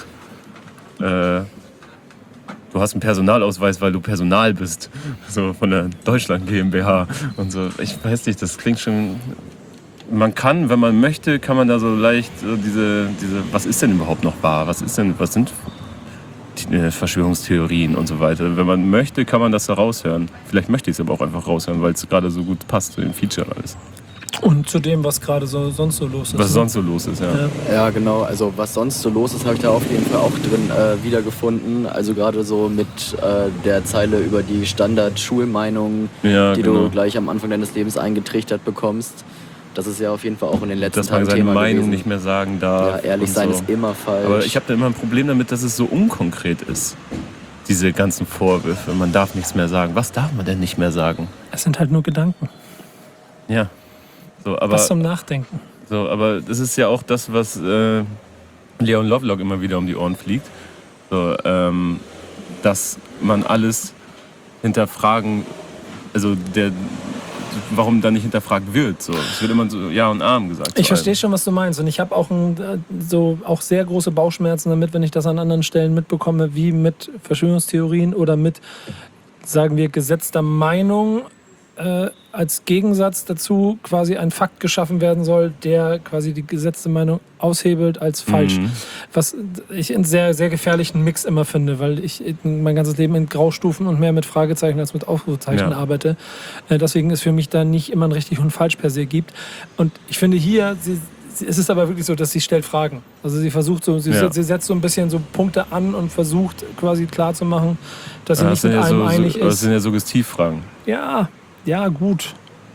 du hast einen Personalausweis, weil du Personal bist, so von der Deutschland GmbH und so. Ich weiß nicht, das klingt schon. Man kann, wenn man möchte, kann man da so leicht so diese was ist denn überhaupt noch wahr? Was sind die Verschwörungstheorien und so weiter? Wenn man möchte, kann man das da raushören. Vielleicht möchte ich es aber auch einfach raushören, weil es gerade so gut passt zu dem Feature und alles. Und zu dem, was gerade sonst so los ist. Was sonst so los ist, ja. Ja, genau. Also was sonst so los ist, habe ich da auf jeden Fall auch drin wiedergefunden. Also gerade so mit der Zeile über die Standard-Schulmeinung, Ja, die genau. du gleich am Anfang deines Lebens eingetrichtert bekommst. Das ist ja auf jeden Fall auch in den letzten Dass man Tagen seine Thema Meinung gewesen. nicht mehr sagen darf. Ja, ehrlich und sein so. ist immer falsch. Aber ich habe da immer ein Problem damit, dass es so unkonkret ist. Diese ganzen Vorwürfe. Man darf nichts mehr sagen. Was darf man denn nicht mehr sagen? Es sind halt nur Gedanken. Ja. So, aber, Was zum Nachdenken. aber das ist ja auch das, was Leon Lovelock immer wieder um die Ohren fliegt. So, dass man alles hinterfragen, also warum dann nicht hinterfragt wird. So. Es wird immer so Ja und Amen gesagt. Ich verstehe schon, was du meinst. Und ich habe auch auch sehr große Bauchschmerzen damit, wenn ich das an anderen Stellen mitbekomme, wie mit Verschwörungstheorien oder mit, sagen wir, gesetzter Meinung als Gegensatz dazu quasi ein Fakt geschaffen werden soll, der quasi die gesetzte Meinung aushebelt als falsch. Was ich einen sehr, sehr gefährlichen Mix immer finde, weil ich mein ganzes Leben in Graustufen und mehr mit Fragezeichen als mit Ausrufezeichen arbeite. Deswegen ist für mich da nicht immer ein richtig und falsch per se gibt. Und ich finde hier, es ist aber wirklich so, dass sie stellt Fragen. Also sie versucht so, sie setzt so ein bisschen so Punkte an und versucht quasi klarzumachen, dass sie nicht mit allem einig Das ist. sind ja Suggestivfragen. Ja, gut.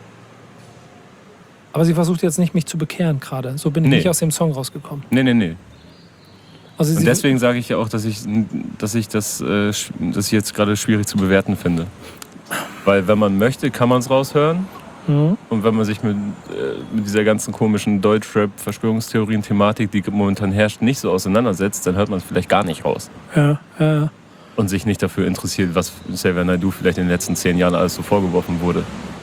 Aber sie versucht jetzt nicht, mich zu bekehren gerade. So bin ich Nee. nicht aus dem Song rausgekommen. Nee. Also Und deswegen sage ich ja auch, dass ich das jetzt gerade schwierig zu bewerten finde. Weil wenn man möchte, kann man es raushören. Und wenn man sich mit dieser ganzen komischen Deutschrap-Verschwörungstheorien-Thematik, die momentan herrscht, nicht so auseinandersetzt, dann hört man es vielleicht gar nicht raus. Ja. Und sich nicht dafür interessiert, was Xavier Naidoo vielleicht in den letzten 10 Jahren alles so vorgeworfen wurde.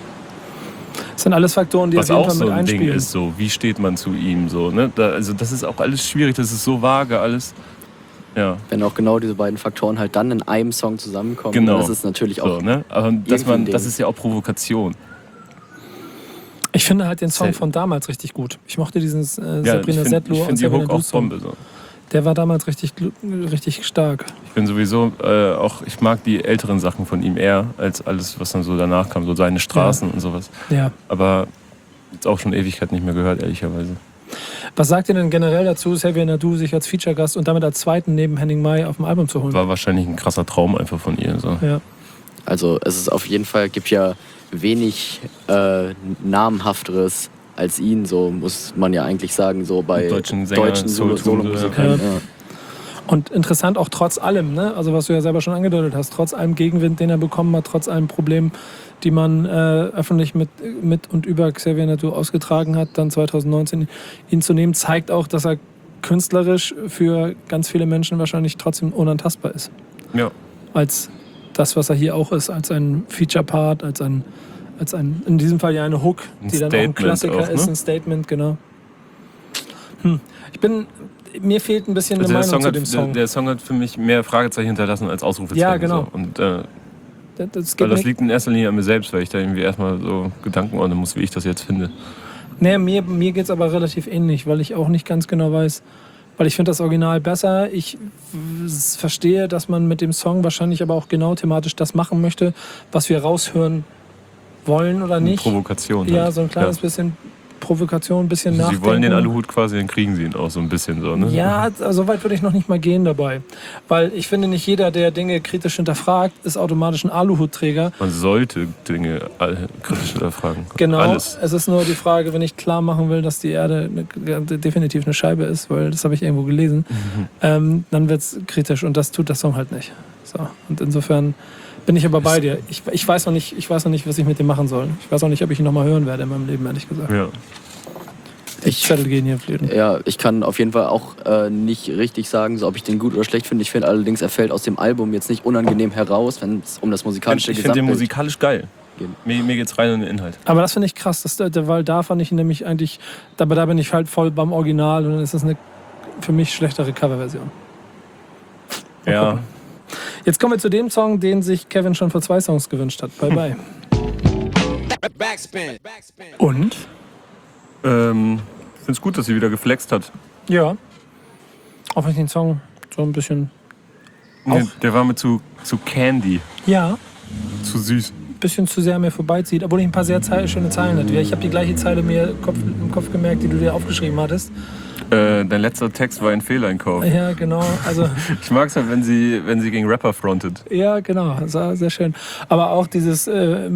Das sind alles Faktoren, die Was auf jeden auch Fall so mit ein Ding einspielen. ist, so, wie steht man zu ihm, so, ne? Also das ist auch alles schwierig, das ist so vage alles. Ja, Wenn auch genau diese beiden Faktoren halt dann in einem Song zusammenkommen, genau. das ist natürlich auch So, ne? Aber irgendwie das ein ist ja auch Provokation. Ich finde halt den Song Safe. von damals richtig gut. Ich mochte diesen Ja, Sabrina ich Settler und find die Sabrina Hook auch Du-Song. Bombe. So. Der war damals richtig stark. Ich bin sowieso auch, ich mag die älteren Sachen von ihm eher, als alles, was dann so danach kam, so seine Straßen und sowas. Ja. Aber jetzt auch schon Ewigkeit nicht mehr gehört, ehrlicherweise. Was sagt ihr denn generell dazu, Xavier Naidoo sich als Feature-Gast und damit als zweiten neben Henning Mai auf dem Album zu holen? War wahrscheinlich ein krasser Traum einfach von ihr. So. Ja. Also es ist auf jeden Fall, gibt ja wenig namhafteres als ihn, so muss man ja eigentlich sagen, so bei Deutschen Sänger, deutschen Solo-Musikern. Ja. Ja. Und interessant auch trotz allem, ne? Also was du ja selber schon angedeutet hast, trotz allem Gegenwind, den er bekommen hat, trotz allem Problemen, die man öffentlich mit und über Xavier Naidoo ausgetragen hat, dann 2019 ihn zu nehmen, zeigt auch, dass er künstlerisch für ganz viele Menschen wahrscheinlich trotzdem unantastbar ist. Ja. Als das, was er hier auch ist, als ein Feature-Part, als ein in diesem Fall ja eine Hook, Ein die dann auch ein Statement Klassiker auch, ne? ist, ein Statement, genau. Mir fehlt ein bisschen Also eine Meinung zu dem Song. der Song hat für mich mehr Fragezeichen hinterlassen als Ausrufezeichen. Ja, genau. So. Und, Das geht weil das mir, liegt in erster Linie an mir selbst, weil ich da irgendwie erstmal so Gedanken ordnen muss, wie ich das jetzt finde. nee, mir geht es aber relativ ähnlich, weil ich auch nicht ganz genau weiß, weil ich finde das Original besser. Ich verstehe, dass man mit dem Song wahrscheinlich aber auch genau thematisch das machen möchte, was wir raushören wollen oder Eine nicht. Provokation. Ja, halt. so ein kleines bisschen Provokation, ein bisschen Sie Nachdenken. wollen den Aluhut quasi, dann kriegen sie ihn auch so ein bisschen so, ne? Ja, so weit würde ich noch nicht mal gehen dabei. Weil ich finde, nicht jeder, der Dinge kritisch hinterfragt, ist automatisch ein Aluhutträger. Man sollte Dinge kritisch hinterfragen. Genau, Alles. es ist nur die Frage, wenn ich klar machen will, dass die Erde definitiv eine Scheibe ist, weil das habe ich irgendwo gelesen, dann wird es kritisch und das tut der Song halt nicht. So, und insofern bin ich aber bei dir. Ich weiß noch nicht, was ich mit dem machen soll. Ich weiß auch nicht, ob ich ihn nochmal hören werde in meinem Leben, ehrlich gesagt. Ja. Die Zettel gehen hier flöten. Ja, ich kann auf jeden Fall auch nicht richtig sagen, so, ob ich den gut oder schlecht finde. Ich finde allerdings, er fällt aus dem Album jetzt nicht unangenehm heraus, wenn es um das musikalische Ich finde den Gesamtbild musikalisch geil. geht. Mir geht's rein um den Inhalt. Aber das finde ich krass, weil da fand ich ihn nämlich eigentlich, aber da bin ich halt voll beim Original und dann ist das eine für mich schlechtere Coverversion. Mal Ja. gucken. Jetzt kommen wir zu dem Song, den sich Kevin schon vor 2 Songs gewünscht hat. Bye bye. Backspin. Und? Ich finde es gut, dass sie wieder geflext hat. Ja. Auch wenn ich den Song so ein bisschen. Nee, Auch? der war mir zu Candy. Ja. Zu süß. Ein bisschen zu sehr an mir vorbeizieht, obwohl ich ein paar sehr schöne Zeilen hatte. Ich habe die gleiche Zeile mir im Kopf gemerkt, die du dir aufgeschrieben hattest. Dein letzter Text war ein Fehleinkauf. Ja, genau. Also, Ich mag es halt, wenn sie gegen Rapper frontet. ja, genau. Das war sehr schön. Aber auch dieses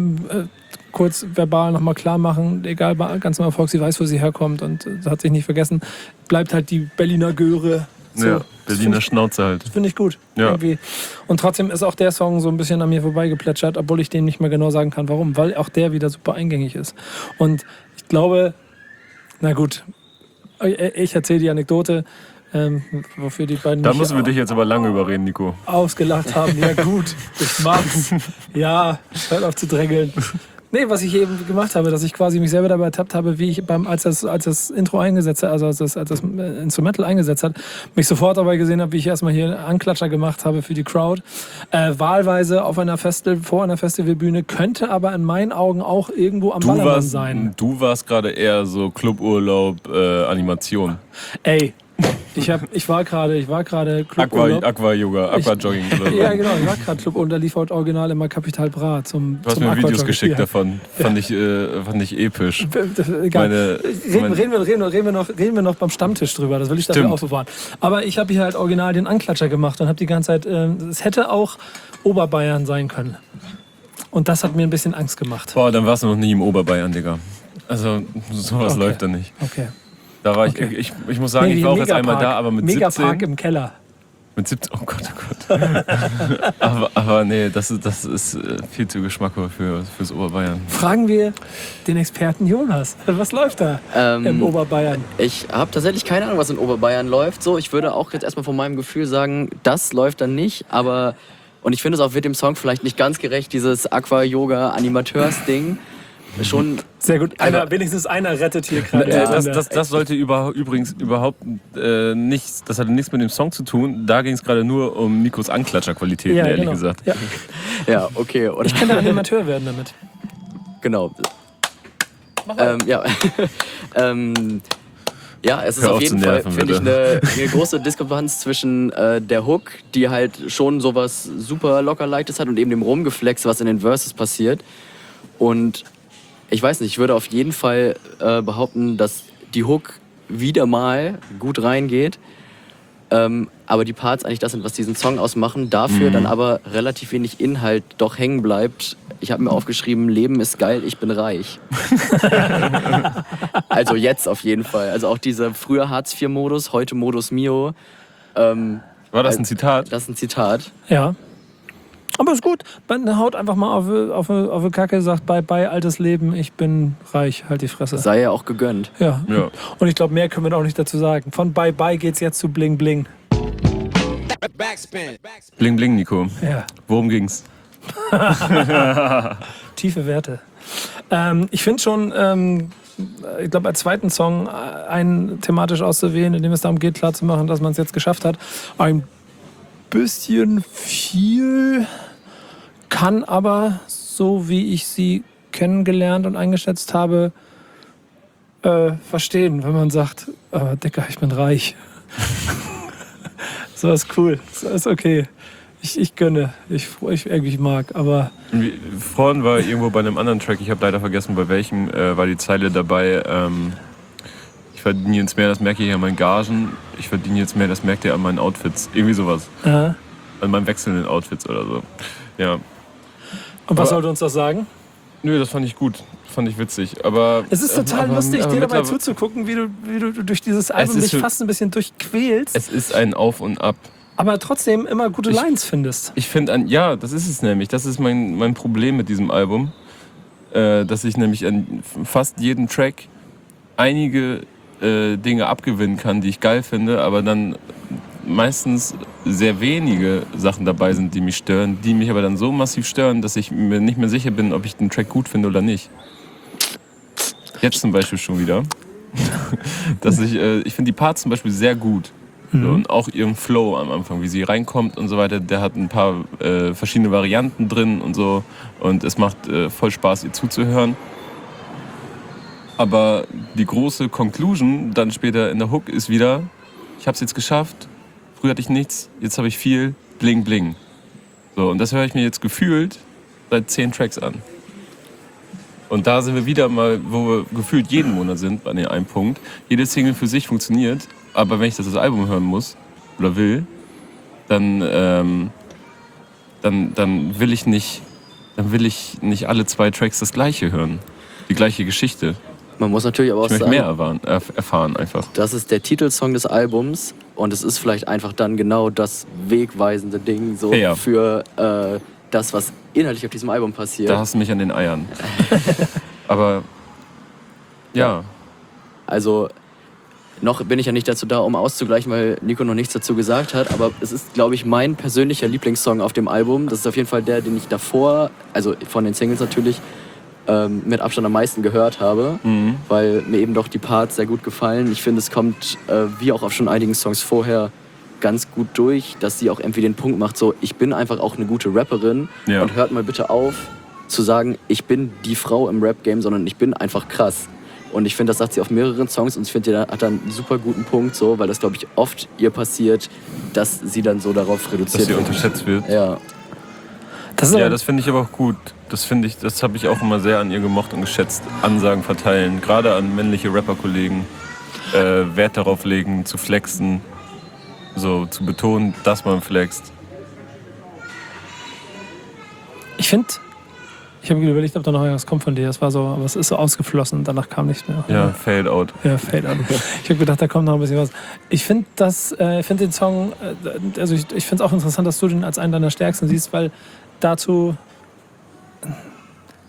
kurz verbal nochmal klar machen, egal bei ganzem Erfolg, sie weiß, wo sie herkommt und hat sich nicht vergessen, bleibt halt die Berliner Göre. So. Ja, Das Berliner finde ich, Schnauze halt. find ich gut. Ja. Irgendwie. Und trotzdem ist auch der Song so ein bisschen an mir vorbeigeplätschert, obwohl ich dem nicht mehr genau sagen kann, warum. Weil auch der wieder super eingängig ist. Und ich glaube, na gut, ich erzähle die Anekdote, wofür die beiden Da mich müssen wir dich jetzt aber lange überreden, Nico. ausgelacht haben. Ja gut, ich mach's. Ja, hört auf zu drängeln. Nee, was ich eben gemacht habe, dass ich quasi mich selber dabei ertappt habe, wie ich als das Intro eingesetzt hat, also als das Instrumental eingesetzt hat, mich sofort dabei gesehen habe, wie ich erstmal hier einen Anklatscher gemacht habe für die Crowd. Wahlweise vor einer Festivalbühne, könnte aber in meinen Augen auch irgendwo am Ballermann sein. Du warst gerade eher so Cluburlaub, Animation. Ey, ich war gerade Cluburlaub. Aqua-Yoga, Aqua-Jogging. oder so. Ja, genau, ich war gerade Club und da lief heute original immer Capital Bra zum Du hast mir Aquajogging. Videos geschickt Ja. davon. Fand ich episch. Egal. Reden wir noch beim Stammtisch drüber, das will ich dafür Stimmt. aufbewahren. Aber ich habe hier halt original den Anklatscher gemacht und habe die ganze Zeit, es hätte auch Oberbayern sein können. Und das hat mir ein bisschen Angst gemacht. Boah, dann warst du noch nie im Oberbayern, Digga. Also, sowas Okay. läuft da nicht. Okay. Da war Okay. ich muss sagen, ich war auch jetzt einmal da, aber mit Megapark 17. im Keller. Mit 17, oh Gott, oh Gott. aber nee, das ist viel zu geschmackvoll fürs Oberbayern. Fragen wir den Experten Jonas. Was läuft da im Oberbayern? Ich habe tatsächlich keine Ahnung, was in Oberbayern läuft. So, ich würde auch jetzt erstmal von meinem Gefühl sagen, das läuft dann nicht, aber und ich finde es auch wird dem Song vielleicht nicht ganz gerecht, dieses Aqua-Yoga-Animateurs-Ding. schon Sehr gut. Wenigstens einer rettet hier gerade. Das sollte übrigens überhaupt nichts, das hatte nichts mit dem Song zu tun. Da ging es gerade nur um Nikos Anklatscherqualitäten, ehrlich genau. gesagt. Ja. ja, okay. Oder? Ich kann der Animateur werden damit. Genau. Ja. Ja, es ist Hör auf auf jeden zu Fall, nerven, finde ich, bitte. eine große Diskrepanz zwischen der Hook, die halt schon sowas super locker Leichtes hat, und eben dem Rumgeflex, was in den Verses passiert. Und ich weiß nicht, ich würde auf jeden Fall behaupten, dass die Hook wieder mal gut reingeht. Aber die Parts eigentlich das sind, was diesen Song ausmachen. Dafür dann aber relativ wenig Inhalt doch hängen bleibt. Ich habe mir aufgeschrieben, Leben ist geil, ich bin reich. Also jetzt auf jeden Fall. Also auch dieser früher Hartz-IV-Modus, heute Modus Mio. War das ein Zitat? Das ist ein Zitat. Ja. Aber ist gut. Man haut einfach mal auf die Kacke, sagt bye, altes Leben, ich bin reich, halt die Fresse. Sei ja auch gegönnt. Ja. Ja. Und ich glaube, mehr können wir auch nicht dazu sagen. Von bye geht's jetzt zu bling bling. Backspin. Bling Bling, Nico. Ja. Worum ging's? Tiefe Werte. Ich finde schon, ich glaube, als zweiten Song einen thematisch auszuwählen, in dem es darum geht, klarzumachen, dass man es jetzt geschafft hat. Ein bisschen viel, kann aber, so wie ich sie kennengelernt und eingeschätzt habe, verstehen, wenn man sagt, Dicker, ich bin reich. So ist cool, so ist okay. Ich gönne, ich mag, aber... Vorhin war irgendwo bei einem anderen Track, ich habe leider vergessen, bei welchem, war die Zeile dabei, ich verdiene jetzt mehr, das merke ich an meinen Gagen, ich verdiene jetzt mehr, das merkt ihr an meinen Outfits. Irgendwie sowas. Aha. An meinen wechselnden Outfits oder so. Ja. Und was sollte uns das sagen? Nö, das fand ich gut. Fand ich witzig. Aber Es ist total lustig, dir dabei zuzugucken, wie du durch dieses Album dich fast ein bisschen durchquälst, Es ist ein Auf und Ab. aber trotzdem immer gute Lines findest. Ich finde, ja, das ist es nämlich. Das ist mein Problem mit diesem Album. Dass ich nämlich an fast jedem Track einige Dinge abgewinnen kann, die ich geil finde, aber dann meistens sehr wenige Sachen dabei sind, die mich stören, die mich aber dann so massiv stören, dass ich mir nicht mehr sicher bin, ob ich den Track gut finde oder nicht. Jetzt zum Beispiel schon wieder. Dass ich finde die Parts zum Beispiel sehr gut. So, und auch ihren Flow am Anfang, wie sie reinkommt und so weiter, der hat ein paar verschiedene Varianten drin und so. Und es macht voll Spaß, ihr zuzuhören. Aber die große Conclusion dann später in der Hook ist wieder, ich habe es jetzt geschafft, früher hatte ich nichts, jetzt habe ich viel, bling bling. So, und das höre ich mir jetzt gefühlt seit 10 Tracks an. Und da sind wir wieder mal, wo wir gefühlt jeden Monat sind, an einem Punkt. Jede Single für sich funktioniert, aber wenn ich das Album hören muss oder will, dann will ich nicht alle 2 Tracks das Gleiche hören. Die gleiche Geschichte. Man muss natürlich aber auch Ich möchte sagen, mehr erfahren einfach. das ist der Titelsong des Albums und es ist vielleicht einfach dann genau das wegweisende Ding so Ja. für das, was inhaltlich auf diesem Album passiert. Da hast du mich an den Eiern. Aber ja. Also noch bin ich ja nicht dazu da, um auszugleichen, weil Nico noch nichts dazu gesagt hat, aber es ist, glaube ich, mein persönlicher Lieblingssong auf dem Album. Das ist auf jeden Fall der, den ich davor, also von den Singles natürlich, mit Abstand am meisten gehört habe, weil mir eben doch die Parts sehr gut gefallen. Ich finde, es kommt, wie auch auf schon einigen Songs vorher, ganz gut durch, dass sie auch irgendwie den Punkt macht, so, ich bin einfach auch eine gute Rapperin und hört mal bitte auf zu sagen, ich bin die Frau im Rap-Game, sondern ich bin einfach krass. Und ich finde, das sagt sie auf mehreren Songs und ich finde, die hat dann einen super guten Punkt, so, weil das, glaube ich, oft ihr passiert, dass sie dann so darauf reduziert Dass sie wird. unterschätzt wird. Ja. Das finde ich aber auch gut. Das habe ich auch immer sehr an ihr gemocht und geschätzt. Ansagen verteilen, gerade an männliche Rapper-Kollegen. Wert darauf legen, zu flexen. So, zu betonen, dass man flext. Ich finde, ich habe überlegt, ob da noch irgendwas kommt von dir. Das war so, aber es ist so ausgeflossen. Danach kam nichts mehr. Ja, Fade Out. Ja, Fade Out. Ich habe gedacht, da kommt noch ein bisschen was. Ich finde den Song, also ich finde es auch interessant, dass du den als einen deiner stärksten siehst, weil dazu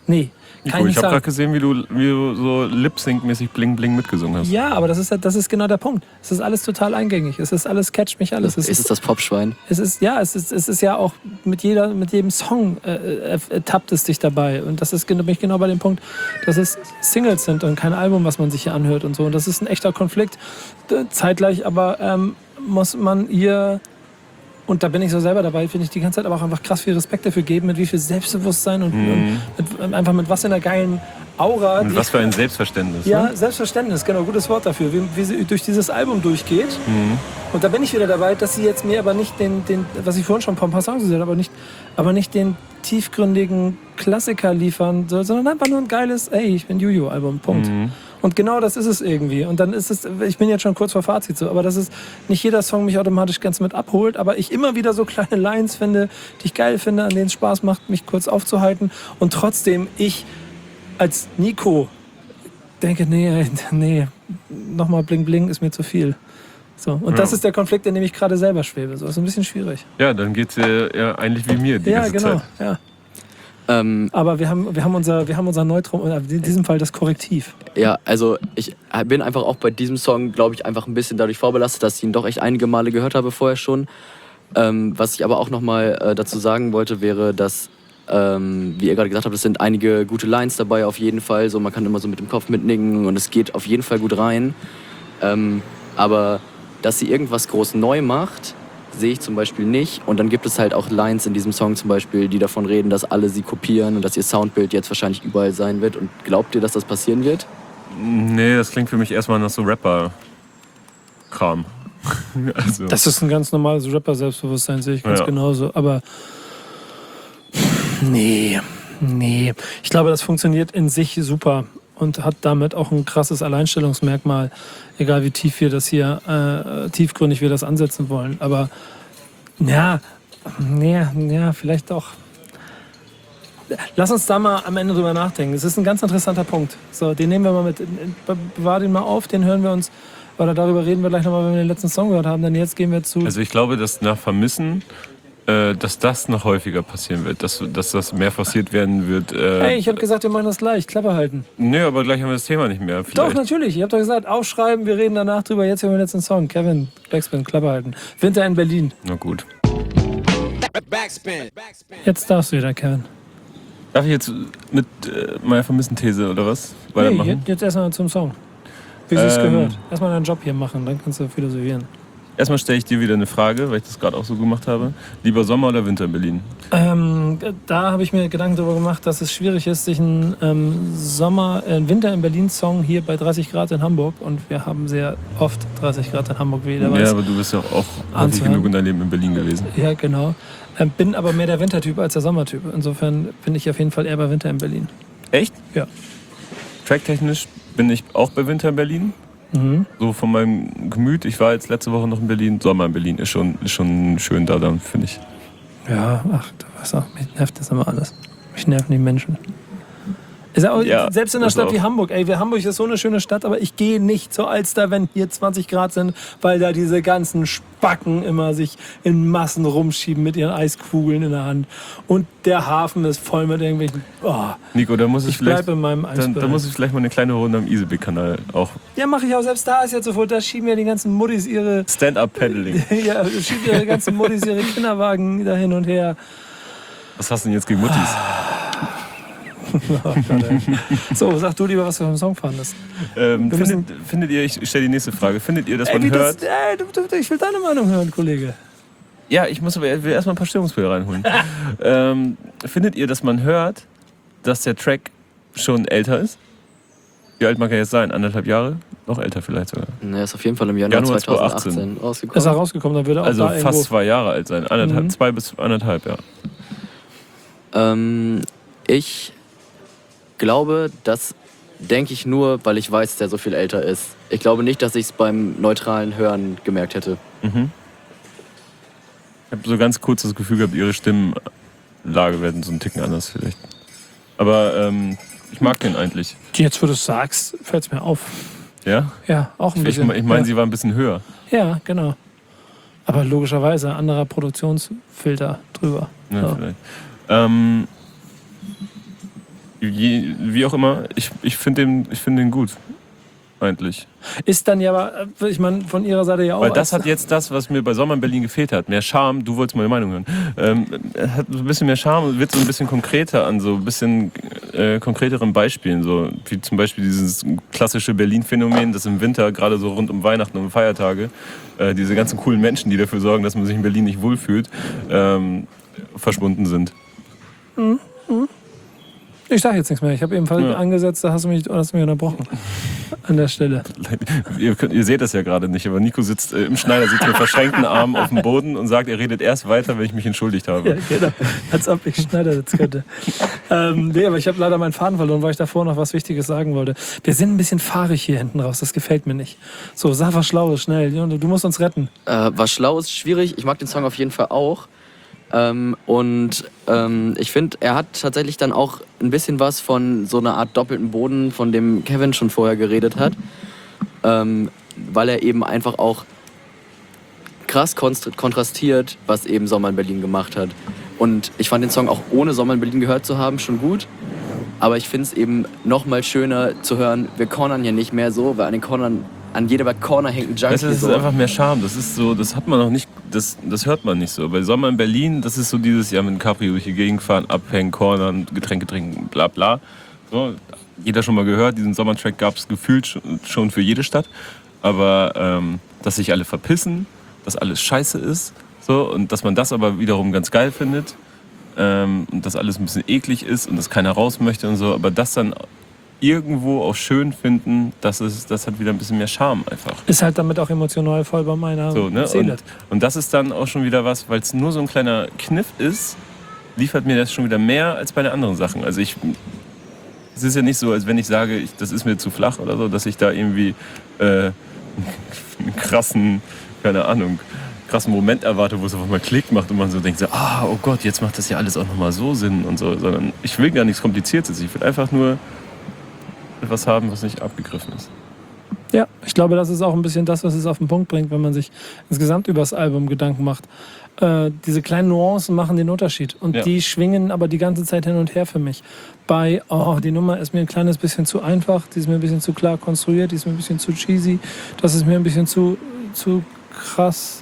Nee, Nico, keine ich habe Zahl. gerade gesehen, wie du so Lip-Sync-mäßig Bling Bling mitgesungen hast. Ja, aber das ist genau der Punkt. Es ist alles total eingängig. Es ist alles, catcht mich alles. Ist es das Popschwein? Es ist ja auch mit jedem Song tappt es dich dabei. Und das ist bin ich genau bei dem Punkt, dass es Singles sind und kein Album, was man sich hier anhört und so. Und das ist ein echter Konflikt. Zeitgleich aber muss man ihr, und da bin ich so selber dabei, finde ich die ganze Zeit aber auch einfach krass viel Respekt dafür geben, mit wie viel Selbstbewusstsein und einfach mit was in einer geilen Aura. Und was für ein Selbstverständnis. Ja, Ne? Selbstverständnis, genau, gutes Wort dafür, wie sie durch dieses Album durchgeht. Und da bin ich wieder dabei, dass sie jetzt mir aber nicht den was ich vorhin schon ein paar Songs gesagt habe, aber nicht den tiefgründigen Klassiker liefern, sondern einfach nur ein geiles, ey, ich bin Juju-Album, Punkt. Und genau das ist es irgendwie. Und dann ist es, ich bin jetzt schon kurz vor Fazit so, aber das ist, nicht jeder Song mich automatisch ganz mit abholt, aber ich immer wieder so kleine Lines finde, die ich geil finde, an denen es Spaß macht, mich kurz aufzuhalten. Und trotzdem ich als Nico denke, nee, nochmal Bling Bling ist mir zu viel. So. Und das ist der Konflikt, in dem ich gerade selber schwebe. So, ist ein bisschen schwierig. Ja, dann geht's ja eigentlich wie mir die Ja, ganze genau. Zeit. Ja. Aber wir haben unser Neutrum, oder in diesem Fall das Korrektiv. Ja, also ich bin einfach auch bei diesem Song, glaube ich, einfach ein bisschen dadurch vorbelastet, dass ich ihn doch echt einige Male gehört habe vorher schon. Was ich aber auch nochmal dazu sagen wollte, wäre, dass, wie ihr gerade gesagt habt, es sind einige gute Lines dabei auf jeden Fall. So, man kann immer so mit dem Kopf mitnicken und es geht auf jeden Fall gut rein. Aber dass sie irgendwas groß neu macht, sehe ich zum Beispiel nicht. Und dann gibt es halt auch Lines in diesem Song zum Beispiel, die davon reden, dass alle sie kopieren und dass ihr Soundbild jetzt wahrscheinlich überall sein wird. Und glaubt ihr, dass das passieren wird? Nee, das klingt für mich erstmal nach so Rapper-Kram. Also, Das ist ein ganz normales Rapper-Selbstbewusstsein, sehe ich ganz genauso. Aber nee. Ich glaube, das funktioniert in sich super und hat damit auch ein krasses Alleinstellungsmerkmal, egal wie tief wir das hier, tiefgründig wir das ansetzen wollen. Aber ja, vielleicht doch. Lass uns da mal am Ende drüber nachdenken. Es ist ein ganz interessanter Punkt. So, den nehmen wir mal mit, bewahr den mal auf, den hören wir uns, oder darüber reden wir gleich nochmal, wenn wir den letzten Song gehört haben. Denn jetzt gehen wir zu... also ich glaube, dass nach Vermissen, dass das noch häufiger passieren wird, dass das mehr forciert werden wird. Hey, ich habe gesagt, wir machen das gleich, Klappe halten. Nee, aber gleich haben wir das Thema nicht mehr. Vielleicht. Doch, natürlich. Ich habe doch gesagt, aufschreiben, wir reden danach drüber. Jetzt hören wir den letzten Song. Kevin, Backspin, Klappe halten. Winter in Berlin. Na gut. Backspin. Jetzt darfst du wieder, Kevin. Darf ich jetzt mit meiner Vermissen-These oder was weitermachen? Jetzt erstmal zum Song. Wie sie es gehört. Erstmal deinen Job hier machen, dann kannst du philosophieren. Erstmal stelle ich dir wieder eine Frage, weil ich das gerade auch so gemacht habe. Lieber Sommer oder Winter in Berlin? Da habe ich mir Gedanken darüber gemacht, dass es schwierig ist, sich einen Winter in Berlin-Song hier bei 30 Grad in Hamburg, und wir haben sehr oft 30 Grad in Hamburg, wie jeder weiß. Ja, aber du bist ja auch häufig Anzuhören. genug in deinem Leben in Berlin gewesen. Ja, genau. Bin aber mehr der Wintertyp als der Sommertyp. Insofern bin ich auf jeden Fall eher bei Winter in Berlin. Echt? Ja. Tracktechnisch bin ich auch bei Winter in Berlin. So von meinem Gemüt. Ich war jetzt letzte Woche noch in Berlin. Sommer in Berlin ist schon schön da, dann finde ich. Ja, ach, du weißt auch, mich nervt das immer alles. Mich nerven die Menschen. Ist auch, Ja, selbst in einer das Stadt auch. wie Hamburg, Hamburg ist so eine schöne Stadt, aber ich gehe nicht zur Alster, wenn hier 20 Grad sind, weil da diese ganzen Spacken immer sich in Massen rumschieben mit ihren Eiskugeln in der Hand. Und der Hafen ist voll mit irgendwelchen... Oh, Nico, da muss ich bleibe in meinem Eisbereich. da muss ich vielleicht mal eine kleine Runde am Isebeck-Kanal auch. Ja, mache ich auch. Selbst da ist jetzt sofort, da schieben ja die ganzen Muddis ihre... Stand-up-Paddling. Ja, schieben ja die ganzen Muddis ihre Kinderwagen da hin und her. Was hast du denn jetzt gegen Muttis? Oh Gott, ey. So, sag du lieber, was du vom Song fandest. Findet ihr, ich stelle die nächste Frage, findet ihr, dass man hört... Ich will deine Meinung hören, Kollege. Ja, ich will erstmal ein paar Stimmungsbilder reinholen. Findet ihr, dass man hört, dass der Track schon älter ist? Wie alt mag er jetzt sein? 1,5 Jahre? Noch älter vielleicht sogar. Er ist auf jeden Fall im Januar Januar 2018 Ist er rausgekommen. rausgekommen, dann würde er auch Also da fast irgendwo... 2 Jahre alt sein. 2 bis 1,5, ja. Ich glaube, das denke ich nur, weil ich weiß, dass der so viel älter ist. Ich glaube nicht, dass ich es beim neutralen Hören gemerkt hätte. Ich habe so ganz kurz das Gefühl gehabt, ihre Stimmlage werden so einen Ticken anders vielleicht. Aber ich mag den eigentlich. Jetzt, wo du es sagst, fällt es mir auf. Ja? Ja, auch ein Ich bisschen. meine, ja. sie war ein bisschen höher. Ja, genau. Aber logischerweise anderer Produktionsfilter drüber. Ja, So. vielleicht. wie auch immer, ich finde den gut. Eigentlich. Ist dann ja aber, ich meine, von ihrer Seite ja auch. Weil das hat jetzt das, was mir bei Sommer in Berlin gefehlt hat. Mehr Charme, du wolltest meine Meinung hören. Hat so ein bisschen mehr Charme und wird so ein bisschen konkreter an so ein bisschen konkreteren Beispielen. So wie zum Beispiel dieses klassische Berlin-Phänomen, das im Winter, gerade so rund um Weihnachten und Feiertage, diese ganzen coolen Menschen, die dafür sorgen, dass man sich in Berlin nicht wohlfühlt, verschwunden sind. Ich sage jetzt nichts mehr. Ich habe eben angesetzt, da hast du mich unterbrochen. An der Stelle. Ihr seht das ja gerade nicht, aber Nico sitzt im Schneider, sitzt mit verschränkten Armen auf dem Boden und sagt, er redet erst weiter, wenn ich mich entschuldigt habe. Ja, genau. Als ob ich Schneider sitzen könnte. Nee, aber ich habe leider meinen Faden verloren, weil ich davor noch was Wichtiges sagen wollte. Wir sind ein bisschen fahrig hier hinten raus, das gefällt mir nicht. So, sag was Schlaues, schnell. Du musst uns retten. Was Schlaues, schwierig. Ich mag den Song auf jeden Fall auch. Ich finde, er hat tatsächlich dann auch ein bisschen was von so einer Art doppelten Boden, von dem Kevin schon vorher geredet hat. Weil er eben einfach auch krass kontrastiert, was eben Sommer in Berlin gemacht hat. Und ich fand den Song auch ohne Sommer in Berlin gehört zu haben schon gut. Aber ich finde es eben noch mal schöner zu hören, wir cornern ja nicht mehr so, weil an jeder Corner hängt ein Junkie. Das ist einfach mehr Charme. Das ist so, das hat man noch nicht, das hört man nicht so. Bei Sommer in Berlin, das ist so dieses Jahr mit dem Cabrio durch die Gegend fahren, abhängen, cornern, Getränke trinken, bla bla. So, jeder schon mal gehört, diesen Sommertrack gab es gefühlt schon für jede Stadt. Aber dass sich alle verpissen, dass alles scheiße ist, so, und dass man das aber wiederum ganz geil findet, und dass alles ein bisschen eklig ist und dass keiner raus möchte und so, aber das dann irgendwo auch schön finden, das hat wieder ein bisschen mehr Charme einfach. Ist halt damit auch emotional voll bei meiner so, ne? Seele. Und das ist dann auch schon wieder was, weil es nur so ein kleiner Kniff ist, liefert mir das schon wieder mehr als bei den anderen Sachen. Also es ist ja nicht so, als wenn ich sage, das ist mir zu flach oder so, dass ich da irgendwie einen krassen Moment erwarte, wo es einfach mal Klick macht und man so denkt, so, oh Gott, jetzt macht das ja alles auch nochmal so Sinn und so, sondern ich will gar nichts Kompliziertes. Ich will einfach nur etwas haben, was nicht abgegriffen ist. Ja, ich glaube, das ist auch ein bisschen das, was es auf den Punkt bringt, wenn man sich insgesamt über das Album Gedanken macht. Diese kleinen Nuancen machen den Unterschied und die schwingen aber die ganze Zeit hin und her für mich. Bei, die Nummer ist mir ein kleines bisschen zu einfach, die ist mir ein bisschen zu klar konstruiert, die ist mir ein bisschen zu cheesy, das ist mir ein bisschen zu krass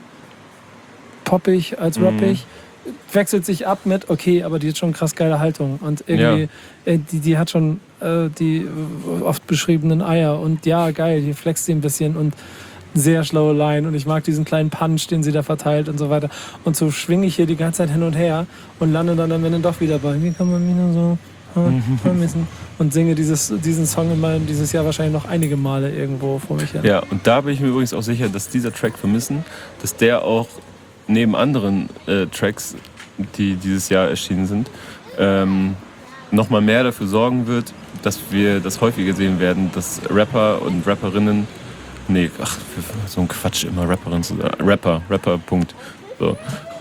poppig als rappig. Wechselt sich ab mit, okay, aber die hat schon krass geile Haltung und irgendwie, die hat schon die oft beschriebenen Eier und ja, geil, die flext sie ein bisschen und sehr schlaue Line und ich mag diesen kleinen Punch, den sie da verteilt und so weiter. Und so schwinge ich hier die ganze Zeit hin und her und lande dann am Ende doch wieder bei, wie kann man mich nur so vermissen? Und singe diesen Song dieses Jahr wahrscheinlich noch einige Male irgendwo vor mich hin. Ja, und da bin ich mir übrigens auch sicher, dass dieser Track Vermissen, dass der auch neben anderen Tracks, die dieses Jahr erschienen sind, nochmal mehr dafür sorgen wird, dass wir das häufiger sehen werden, dass Rapper und Rapperinnen, so ein Quatsch, immer Rapperin zu sagen, Rapper, Punkt. So,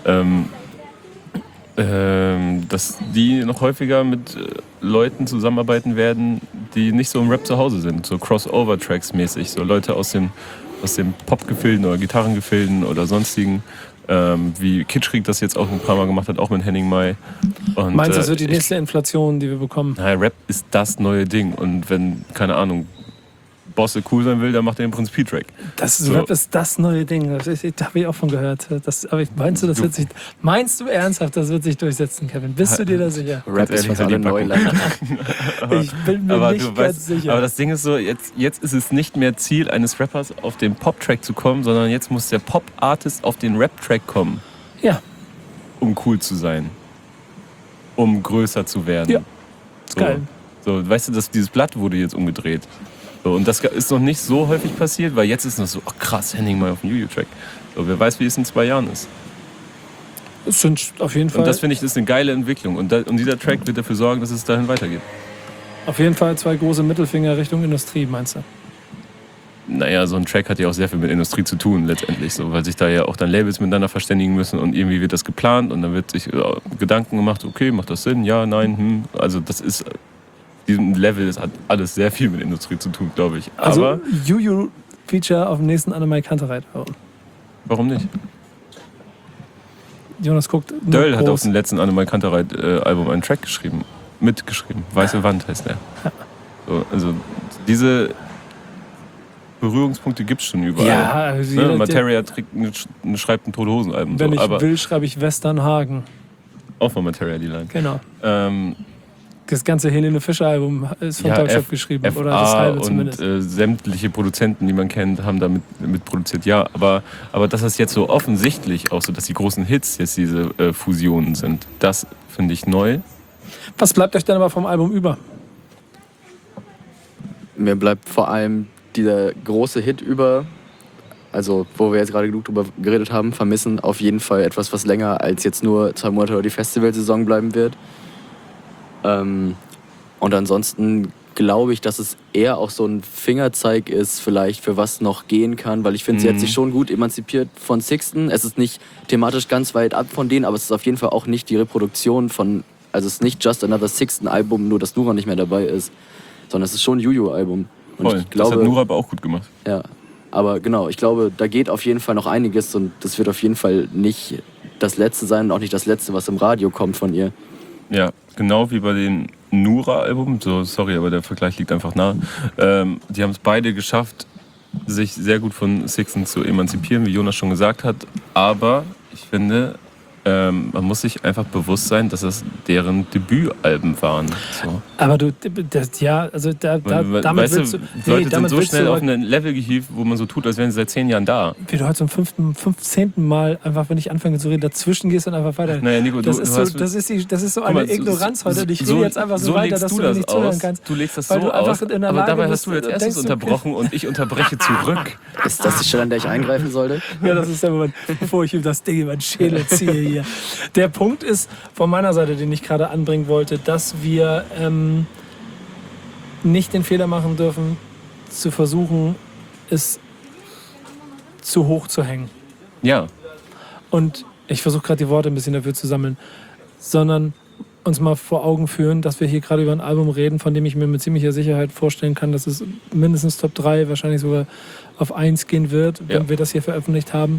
dass die noch häufiger mit Leuten zusammenarbeiten werden, die nicht so im Rap zu Hause sind, so Crossover-Tracks mäßig, so Leute aus den Pop-Gefilden oder Gitarrengefilden oder sonstigen, wie Kitschkrieg das jetzt auch ein paar Mal gemacht hat, auch mit Henning Mai. Und, meinst du, das wird die nächste Inflation, die wir bekommen? Rap ist das neue Ding und wenn, keine Ahnung, Bosse cool sein will, dann macht er den Prinz P-Track. Rap ist das neue Ding. Das habe ich auch von gehört. Meinst du ernsthaft, das wird sich durchsetzen, Kevin? Bist du dir da sicher? Rap ist was alle Neuland. Ich bin mir nicht ganz sicher. Aber das Ding ist so, jetzt ist es nicht mehr Ziel eines Rappers, auf den Pop-Track zu kommen, sondern jetzt muss der Pop-Artist auf den Rap-Track kommen. Ja. Um cool zu sein. Um größer zu werden. Ja. Ist geil. So, weißt du, dieses Blatt wurde jetzt umgedreht. So, und das ist noch nicht so häufig passiert, weil jetzt ist noch so, krass, Henning mal auf dem Juju-Track. So, wer weiß, wie es in 2 Jahren ist. Es sind auf jeden Fall. Und das finde ich, ist eine geile Entwicklung. Und dieser Track wird dafür sorgen, dass es dahin weitergeht. Auf jeden Fall 2 große Mittelfinger Richtung Industrie, meinst du? Naja, so ein Track hat ja auch sehr viel mit Industrie zu tun, letztendlich. So, weil sich da ja auch dann Labels miteinander verständigen müssen und irgendwie wird das geplant und dann wird sich Gedanken gemacht, okay, macht das Sinn? Ja, nein, Also das ist. Diesem Level, das hat alles sehr viel mit Industrie zu tun, glaube ich. Also aber Juju-Feature auf dem nächsten Annemai Kantereit. Warum nicht? Jonas guckt. Döll hat auf dem letzten Annemai Kantereit Album einen Track geschrieben mitgeschrieben. Weiße Wand heißt der. So, also diese Berührungspunkte gibt es schon überall. Ja, also jeder, Materia schreibt ein Tote-Hosen-Album. wenn so, ich aber will, schreibe ich Westernhagen. auch von Materia die Line. Genau. Ähm, Das ganze Helene Fischer-Album ist von Ja, Deutschland geschrieben. FA Oder das halbe und zumindest. sämtliche Produzenten, die man kennt, haben damit mit produziert. Ja, aber dass das jetzt so offensichtlich auch so, dass die großen Hits jetzt diese Fusionen sind, das finde ich neu. Was bleibt euch denn aber vom Album über? Mir bleibt vor allem dieser große Hit über, also wo wir jetzt gerade genug drüber geredet haben, vermissen auf jeden Fall etwas, was länger als jetzt nur 2 Monate oder die Festivalsaison bleiben wird. Und ansonsten glaube ich, dass es eher auch so ein Fingerzeig ist, vielleicht für was noch gehen kann, weil ich finde, sie hat sich schon gut emanzipiert von Sixten. Es ist nicht thematisch ganz weit ab von denen, aber es ist auf jeden Fall auch nicht die Reproduktion von, also es ist nicht Just Another Sixten-Album, nur dass Nura nicht mehr dabei ist, sondern es ist schon ein Juju-Album. Und Voll. ich glaube, das hat Nura aber auch gut gemacht. ja, aber genau, ich glaube, da geht auf jeden Fall noch einiges und das wird auf jeden Fall nicht das Letzte sein und auch nicht das Letzte, was im Radio kommt von ihr. Ja, genau wie bei den Nura-Album, so sorry, aber der Vergleich liegt einfach nah. Die haben es beide geschafft, sich sehr gut von Sixten zu emanzipieren, wie Jonas schon gesagt hat. Aber ich finde, man muss sich einfach bewusst sein, dass das deren Debütalben waren. So. Aber du, das, ja, also damit Weißt willst du, du... Leute sind damit so willst schnell du auf ein Level gehievt, wo man so tut, als wären sie seit 10 Jahren da. wie du heute zum 15. Mal einfach, wenn ich anfange zu reden, dazwischen gehst und einfach weiter. Naja, Nico, das, du ist hast- so, das ist so Guck eine mal, Ignoranz heute. Ich rede jetzt einfach so weiter, legst dass du du mir das nicht zuhören aus. kannst. Du legst das weil so du einfach aus, in der aber Lage dabei bist, hast du jetzt denkst erstens du, unterbrochen und ich unterbreche zurück. Ist das die Stelle, an der ich eingreifen sollte? Ja, das ist der Moment, bevor ich ihm das Ding über den Schädel ziehe hier. Der Punkt ist von meiner Seite, den ich gerade anbringen wollte, dass wir nicht den Fehler machen dürfen, zu versuchen, es zu hoch zu hängen. Ja, Und ich versuche gerade die Worte ein bisschen dafür zu sammeln, sondern uns mal vor Augen führen, dass wir hier gerade über ein Album reden, von dem ich mir mit ziemlicher Sicherheit vorstellen kann, dass es mindestens Top 3, wahrscheinlich sogar auf 1 gehen wird, wenn Ja. wir das hier veröffentlicht haben.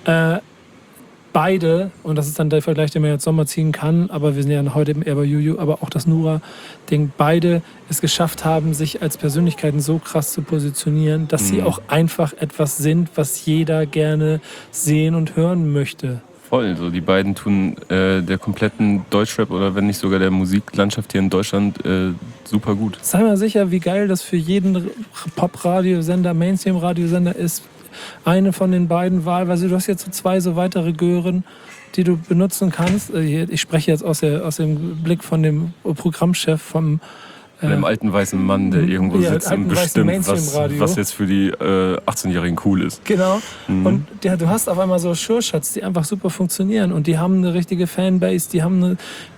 Beide, und das ist dann der Vergleich, den man jetzt Sommer ziehen kann, aber wir sind ja heute eher bei Juju, aber auch das Nura-Ding, beide es geschafft haben, sich als Persönlichkeiten so krass zu positionieren, dass sie auch einfach etwas sind, was jeder gerne sehen und hören möchte. voll. So, die beiden tun der kompletten Deutschrap oder wenn nicht sogar der Musiklandschaft hier in Deutschland super gut. Sei mal sicher, wie geil das für jeden Pop-Radiosender, Mainstream-Radiosender ist. Eine von den beiden wahlweise. Du hast jetzt so 2 so weitere Gören, die du benutzen kannst. Ich spreche jetzt aus dem Blick von dem Programmchef vom Von dem alten weißen Mann, der irgendwo ja, sitzt und alten weißen bestimmt, Mainstream-Radio. was jetzt für die 18-Jährigen cool ist. Genau. Und du hast auf einmal so Sure-Shots, die einfach super funktionieren. Und die haben eine richtige Fanbase, die haben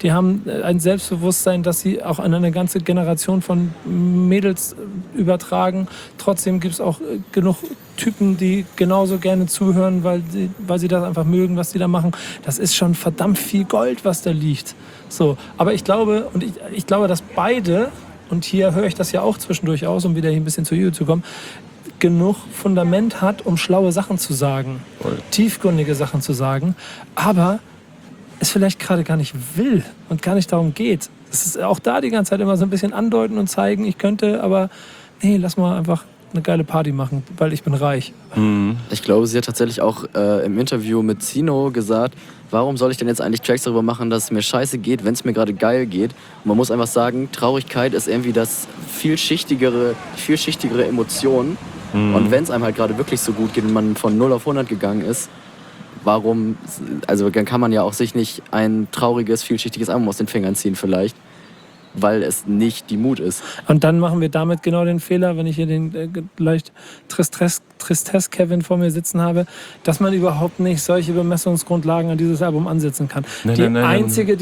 ein Selbstbewusstsein, dass sie auch an eine ganze Generation von Mädels übertragen. Trotzdem gibt es auch genug Typen, die genauso gerne zuhören, weil sie das einfach mögen, was die da machen. Das ist schon verdammt viel Gold, was da liegt. So. Aber ich glaube, ich glaube, dass beide, und hier höre ich das ja auch zwischendurch aus, um wieder hier ein bisschen zu YouTube zu kommen, genug Fundament hat, um schlaue Sachen zu sagen, Voll. tiefgründige Sachen zu sagen, aber es vielleicht gerade gar nicht will und gar nicht darum geht. Es ist auch da die ganze Zeit immer so ein bisschen andeuten und zeigen, ich könnte, aber nee, lass mal einfach eine geile Party machen, weil ich bin reich. Ich glaube, sie hat tatsächlich auch im Interview mit Zino gesagt, warum soll ich denn jetzt eigentlich Tracks darüber machen, dass es mir scheiße geht, wenn es mir gerade geil geht. Und man muss einfach sagen, Traurigkeit ist irgendwie die vielschichtigere Emotion. Und wenn es einem halt gerade wirklich so gut geht und man von 0 auf 100 gegangen ist, warum, also dann kann man ja auch sich nicht ein trauriges, vielschichtiges Album aus den Fingern ziehen vielleicht, weil es nicht die Mut ist. Und dann machen wir damit genau den Fehler, wenn ich hier den leicht Tristesse-Kevin vor mir sitzen habe, dass man überhaupt nicht solche Bemessungsgrundlagen an dieses Album ansetzen kann. Die einzige